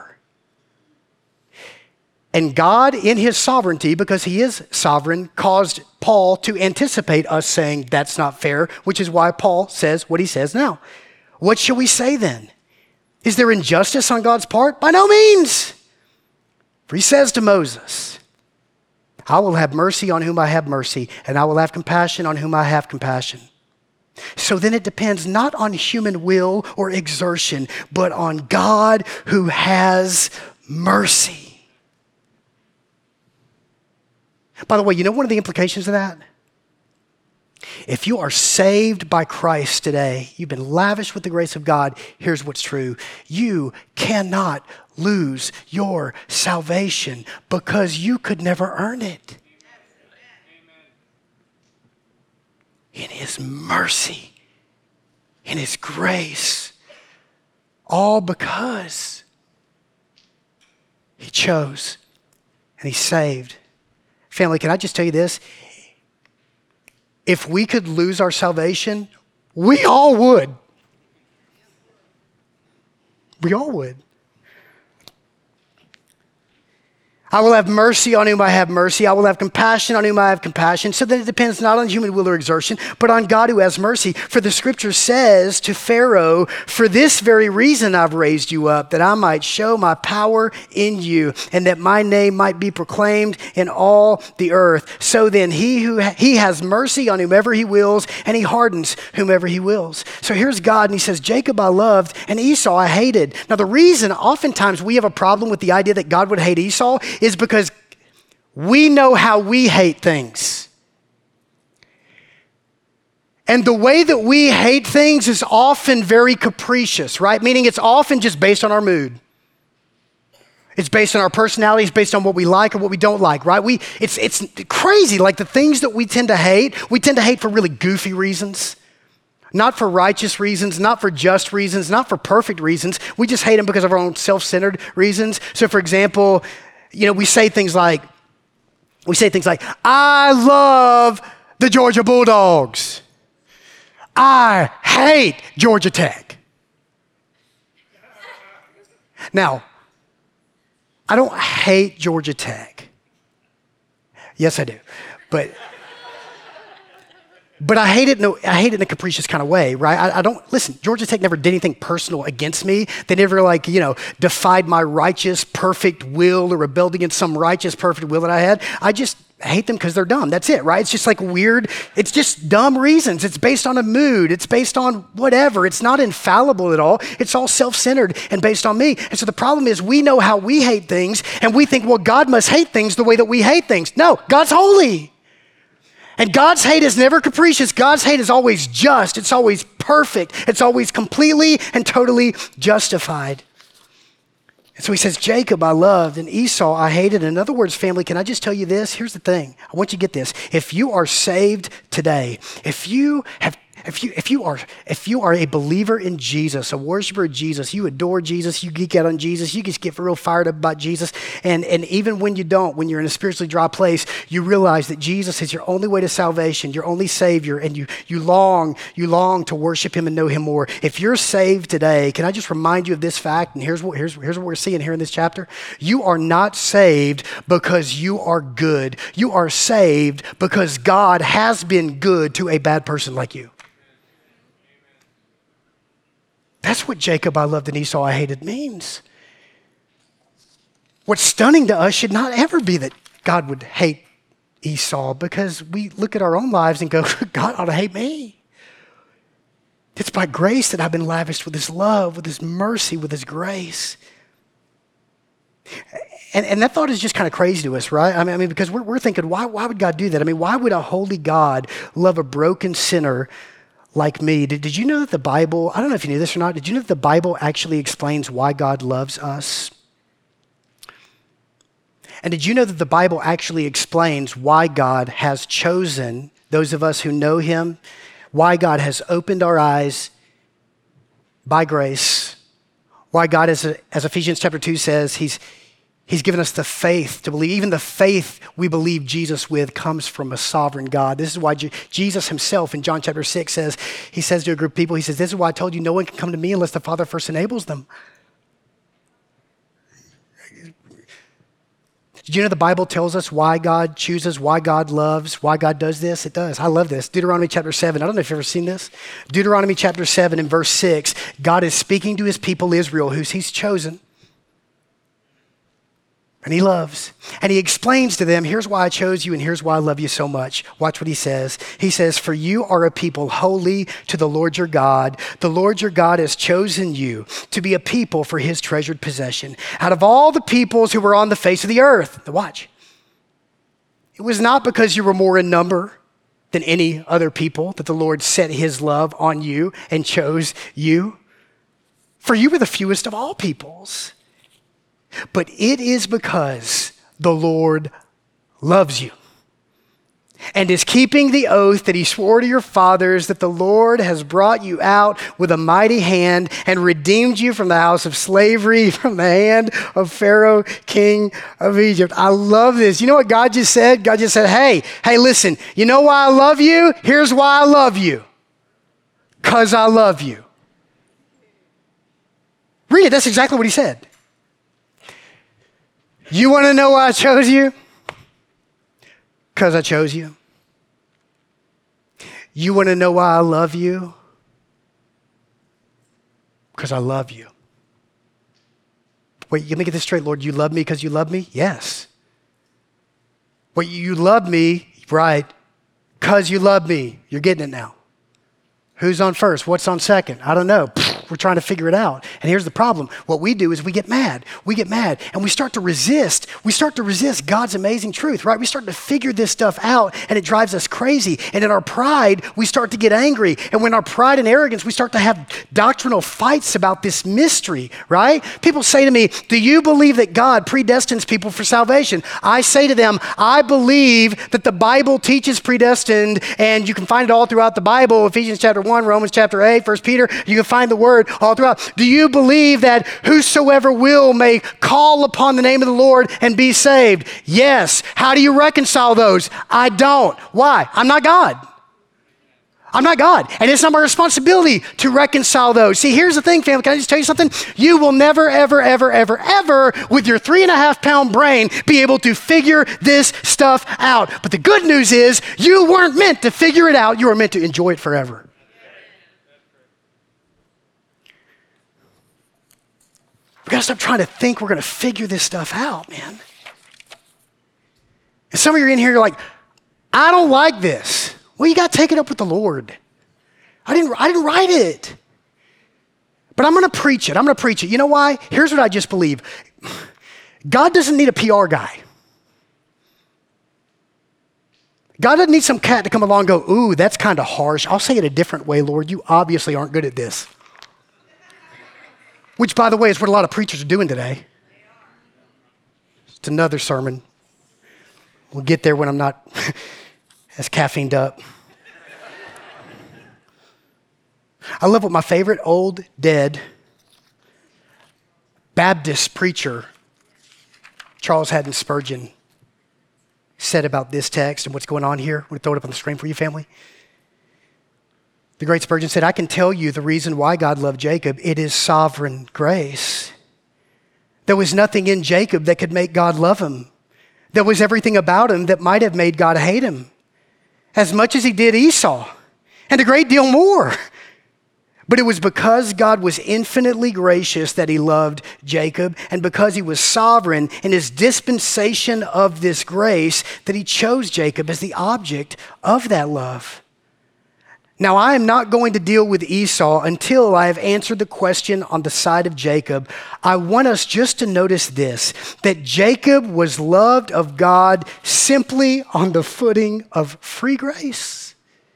And God, in his sovereignty, because he is sovereign, caused Paul to anticipate us saying that's not fair, which is why Paul says what he says now. What shall we say then? Is there injustice on God's part? By no means. For he says to Moses, I will have mercy on whom I have mercy, and I will have compassion on whom I have compassion. So then it depends not on human will or exertion, but on God who has mercy. By the way, you know one of the implications of that? If you are saved by Christ today, you've been lavished with the grace of God, here's what's true. You cannot lose your salvation because you could never earn it. In his mercy, in his grace, all because he chose and he saved. Family, can I just tell you this? If we could lose our salvation, we all would. We all would. I will have mercy on whom I have mercy. I will have compassion on whom I have compassion. So that it depends not on human will or exertion, but on God who has mercy. For the scripture says to Pharaoh, for this very reason I've raised you up, that I might show my power in you, and that my name might be proclaimed in all the earth. So then he has mercy on whomever he wills, and he hardens whomever he wills. So here's God, and he says, Jacob I loved, and Esau I hated. Now the reason oftentimes we have a problem with the idea that God would hate Esau is because we know how we hate things. And the way that we hate things is often very capricious, right? Meaning it's often just based on our mood. It's based on our personality. It's based on what we like or what we don't like, right? It's crazy. Like the things that we tend to hate for really goofy reasons. Not for righteous reasons, not for just reasons, not for perfect reasons. We just hate them because of our own self-centered reasons. So for example, we say things like, I love the Georgia Bulldogs. I hate Georgia Tech. Now, I don't hate Georgia Tech. Yes, I do. But I hate it in a capricious kind of way, right? I don't, listen, Georgia Tech never did anything personal against me. They never defied my righteous, perfect will or rebelled against some righteous, perfect will that I had. I just hate them because they're dumb. That's it, right? It's just like weird. It's just dumb reasons. It's based on a mood. It's based on whatever. It's not infallible at all. It's all self-centered and based on me. And so the problem is we know how we hate things and we think, well, God must hate things the way that we hate things. No, God's holy. And God's hate is never capricious. God's hate is always just. It's always perfect. It's always completely and totally justified. And so he says, Jacob I loved and Esau I hated. In other words, family, can I just tell you this? Here's the thing. I want you to get this. If you are saved today, if you are a believer in Jesus, a worshiper of Jesus, you adore Jesus, you geek out on Jesus, you just get real fired up about Jesus, and even when you don't, when you're in a spiritually dry place, you realize that Jesus is your only way to salvation, your only Savior, and you long to worship Him and know Him more. If you're saved today, can I just remind you of this fact? And here's what we're seeing here in this chapter. You are not saved because you are good. You are saved because God has been good to a bad person like you. That's what Jacob I loved and Esau I hated means. What's stunning to us should not ever be that God would hate Esau, because we look at our own lives and go, God ought to hate me. It's by grace that I've been lavished with His love, with His mercy, with His grace. And that thought is just kind of crazy to us, right? I mean, because we're thinking, why would God do that? I mean, why would a holy God love a broken sinner like me? Did you know that the Bible, I don't know if you knew this or not, did you know that the Bible actually explains why God loves us? And did you know that the Bible actually explains why God has chosen those of us who know Him, why God has opened our eyes by grace, why God, as Ephesians chapter 2 says, He's given us the faith to believe. Even the faith we believe Jesus with comes from a sovereign God. This is why Jesus Himself in John chapter 6 He says to a group of people, He says, this is why I told you no one can come to me unless the Father first enables them. Did you know the Bible tells us why God chooses, why God loves, why God does this? It does. I love this. Deuteronomy chapter 7. I don't know if you've ever seen this. Deuteronomy chapter 7 and verse 6. God is speaking to His people Israel, who He's chosen. And He loves. And He explains to them, here's why I chose you and here's why I love you so much. Watch what He says. He says, for you are a people holy to the Lord your God. The Lord your God has chosen you to be a people for His treasured possession. Out of all the peoples who were on the face of the earth, now watch. It was not because you were more in number than any other people that the Lord set His love on you and chose you. For you were the fewest of all peoples. But it is because the Lord loves you and is keeping the oath that He swore to your fathers, that the Lord has brought you out with a mighty hand and redeemed you from the house of slavery, from the hand of Pharaoh, king of Egypt. I love this. You know what God just said? God just said, hey, listen, you know why I love you? Here's why I love you. Because I love you. Read it. That's exactly what He said. You want to know why I chose you? Because I chose you. You want to know why I love you? Because I love you. Wait, let me get this straight, Lord. You love me because you love me? Yes. Wait, you love me, right, because you love me. You're getting it now. Who's on first? What's on second? I don't know. we're trying to figure it out. And here's the problem. What we do is we get mad. We get mad and we start to resist. We start to resist God's amazing truth, right? We start to figure this stuff out and it drives us crazy. And in our pride, we start to get angry. And when our pride and arrogance, we start to have doctrinal fights about this mystery, right? People say to me, do you believe that God predestines people for salvation? I say to them, I believe that the Bible teaches predestined, and you can find it all throughout the Bible, Ephesians chapter 1, Romans chapter 8, 1 Peter, you can find the word all throughout. Do you believe that whosoever will may call upon the name of the Lord and be saved? Yes. How do you reconcile those? I don't. Why? I'm not God. I'm not God. And it's not my responsibility to reconcile those. See, here's the thing, family. Can I just tell you something? You will never, ever, ever, ever, ever, with your 3.5-pound brain, be able to figure this stuff out. But the good news is you weren't meant to figure it out. You were meant to enjoy it forever. We got to stop trying to think we're going to figure this stuff out, man. And some of you are in here, you're like, I don't like this. Well, you got to take it up with the Lord. I didn't write it. But I'm going to preach it. I'm going to preach it. You know why? Here's what I just believe. God doesn't need a PR guy. God doesn't need some cat to come along and go, ooh, that's kind of harsh. I'll say it a different way, Lord. You obviously aren't good at this. Which, by the way, is what a lot of preachers are doing today. It's another sermon. We'll get there when I'm not as caffeined up. I love what my favorite old dead Baptist preacher, Charles Haddon Spurgeon, said about this text and what's going on here. I'm going to throw it up on the screen for you, family. The great Spurgeon said, I can tell you the reason why God loved Jacob. It is sovereign grace. There was nothing in Jacob that could make God love him. There was everything about him that might have made God hate him, as much as he did Esau, and a great deal more. But it was because God was infinitely gracious that he loved Jacob, and because he was sovereign in his dispensation of this grace that he chose Jacob as the object of that love. Now, I am not going to deal with Esau until I have answered the question on the side of Jacob. I want us just to notice this, that Jacob was loved of God simply on the footing of free grace.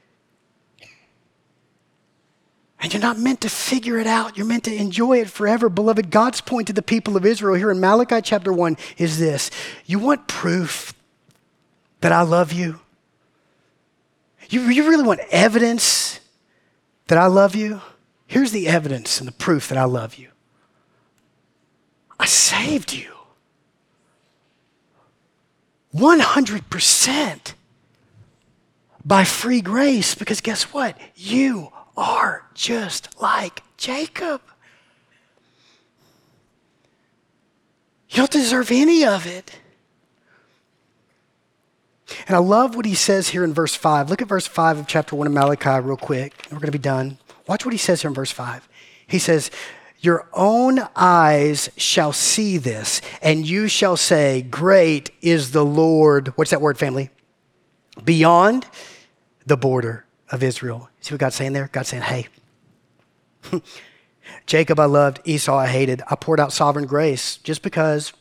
And you're not meant to figure it out. You're meant to enjoy it forever. Beloved, God's point to the people of Israel here in Malachi chapter 1 is this. You want proof that I love you? You really want evidence that I love you? Here's the evidence and the proof that I love you. I saved you. 100% by free grace, because guess what? You are just like Jacob. You don't deserve any of it. And I love what he says here in verse 5. Look at verse 5 of chapter 1 of Malachi real quick. We're going to be done. Watch what he says here in verse 5. He says, your own eyes shall see this, and you shall say, great is the Lord. What's that word, family? Beyond the border of Israel. See what God's saying there? God's saying, hey, Jacob I loved, Esau I hated. I poured out sovereign grace just because.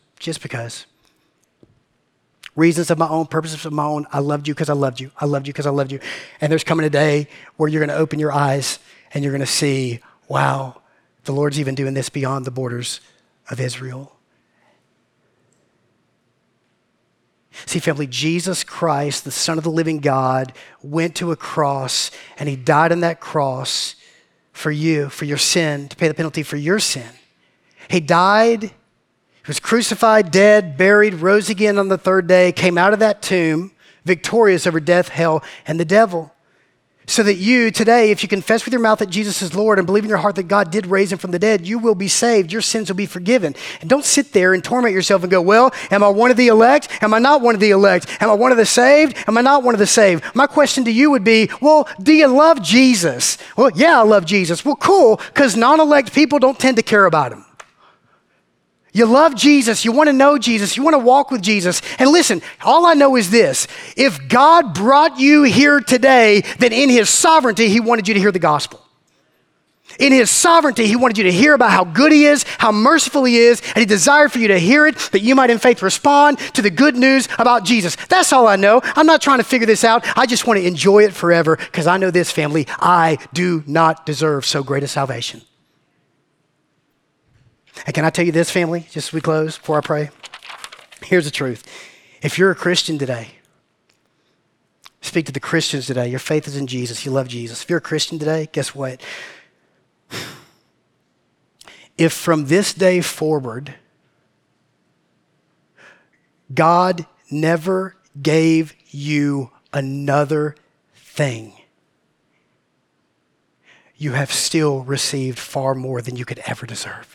Reasons of my own, purposes of my own. I loved you because I loved you. I loved you because I loved you. And there's coming a day where you're going to open your eyes and you're going to see, wow, the Lord's even doing this beyond the borders of Israel. See, family, Jesus Christ, the Son of the living God, went to a cross and he died on that cross for you, for your sin, to pay the penalty for your sin. He died. He was crucified, dead, buried, rose again on the third day, came out of that tomb, victorious over death, hell, and the devil. So that you today, if you confess with your mouth that Jesus is Lord and believe in your heart that God did raise him from the dead, you will be saved. Your sins will be forgiven. And don't sit there and torment yourself and go, well, am I one of the elect? Am I not one of the elect? Am I one of the saved? Am I not one of the saved? My question to you would be, well, do you love Jesus? Well, yeah, I love Jesus. Well, cool, because non-elect people don't tend to care about him. You love Jesus, you want to know Jesus, you want to walk with Jesus. And listen, all I know is this. If God brought you here today, then in his sovereignty, he wanted you to hear the gospel. In his sovereignty, he wanted you to hear about how good he is, how merciful he is, and he desired for you to hear it, that you might in faith respond to the good news about Jesus. That's all I know. I'm not trying to figure this out. I just want to enjoy it forever because I know this, family. I do not deserve so great a salvation. And can I tell you this, family, just as we close, before I pray? Here's the truth. If you're a Christian today, speak to the Christians today. Your faith is in Jesus. You love Jesus. If you're a Christian today, guess what? If from this day forward, God never gave you another thing, you have still received far more than you could ever deserve.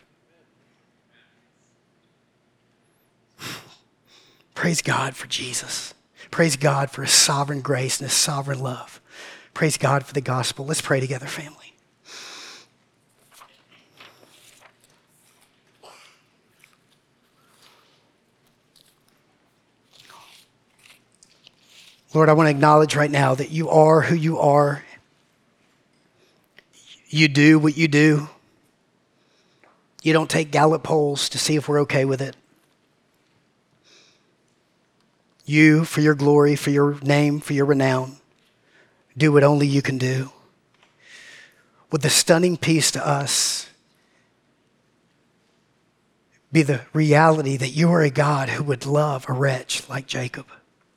Praise God for Jesus. Praise God for his sovereign grace and his sovereign love. Praise God for the gospel. Let's pray together, family. Lord, I want to acknowledge right now that you are who you are. You do what you do. You don't take Gallup polls to see if we're okay with it. You, for your glory, for your name, for your renown, do what only you can do. With the stunning piece to us, be the reality that you are a God who would love a wretch like Jacob.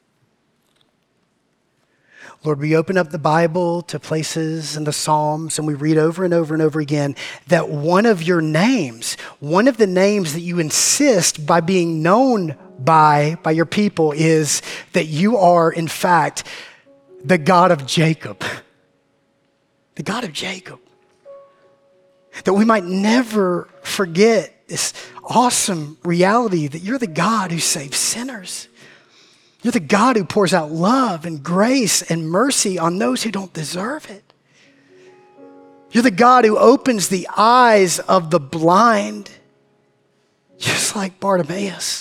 Lord, we open up the Bible to places in the Psalms and we read over and over and over again that one of your names, one of the names that you insist by being known by your people is that you are, in fact, the God of Jacob. The God of Jacob. That we might never forget this awesome reality that you're the God who saves sinners. You're the God who pours out love and grace and mercy on those who don't deserve it. You're the God who opens the eyes of the blind, just like Bartimaeus.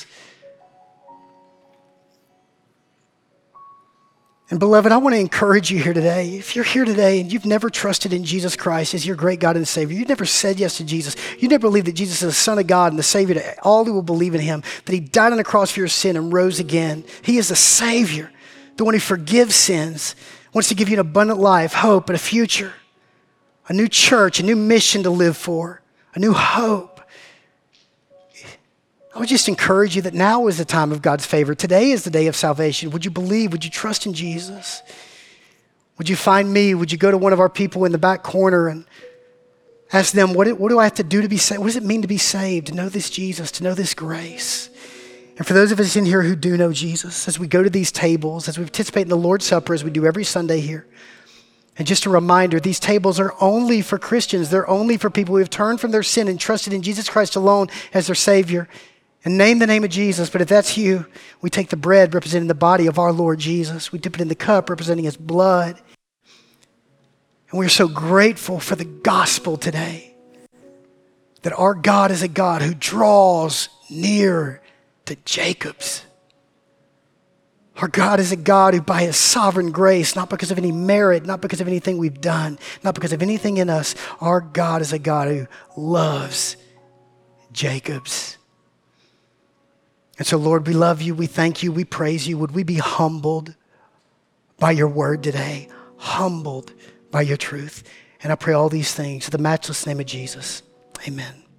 And beloved, I want to encourage you here today. If you're here today and you've never trusted in Jesus Christ as your great God and Savior, you've never said yes to Jesus, you never believed that Jesus is the Son of God and the Savior to all who will believe in him, that he died on the cross for your sin and rose again. He is the Savior, the one who forgives sins, wants to give you an abundant life, hope, and a future, a new church, a new mission to live for, a new hope. I would just encourage you that now is the time of God's favor. Today is the day of salvation. Would you believe? Would you trust in Jesus? Would you find me? Would you go to one of our people in the back corner and ask them, what do I have to do to be saved? What does it mean to be saved, to know this Jesus, to know this grace? And for those of us in here who do know Jesus, as we go to these tables, as we participate in the Lord's Supper, as we do every Sunday here, and just a reminder, these tables are only for Christians. They're only for people who have turned from their sin and trusted in Jesus Christ alone as their Savior. And name the name of Jesus. But if that's you, we take the bread representing the body of our Lord Jesus. We dip it in the cup representing his blood. And we're so grateful for the gospel today. That our God is a God who draws near to Jacob's. Our God is a God who by his sovereign grace, not because of any merit, not because of anything we've done, not because of anything in us, our God is a God who loves Jacob's. And so, Lord, we love you, we thank you, we praise you. Would we be humbled by your word today, humbled by your truth? And I pray all these things in the matchless name of Jesus. Amen.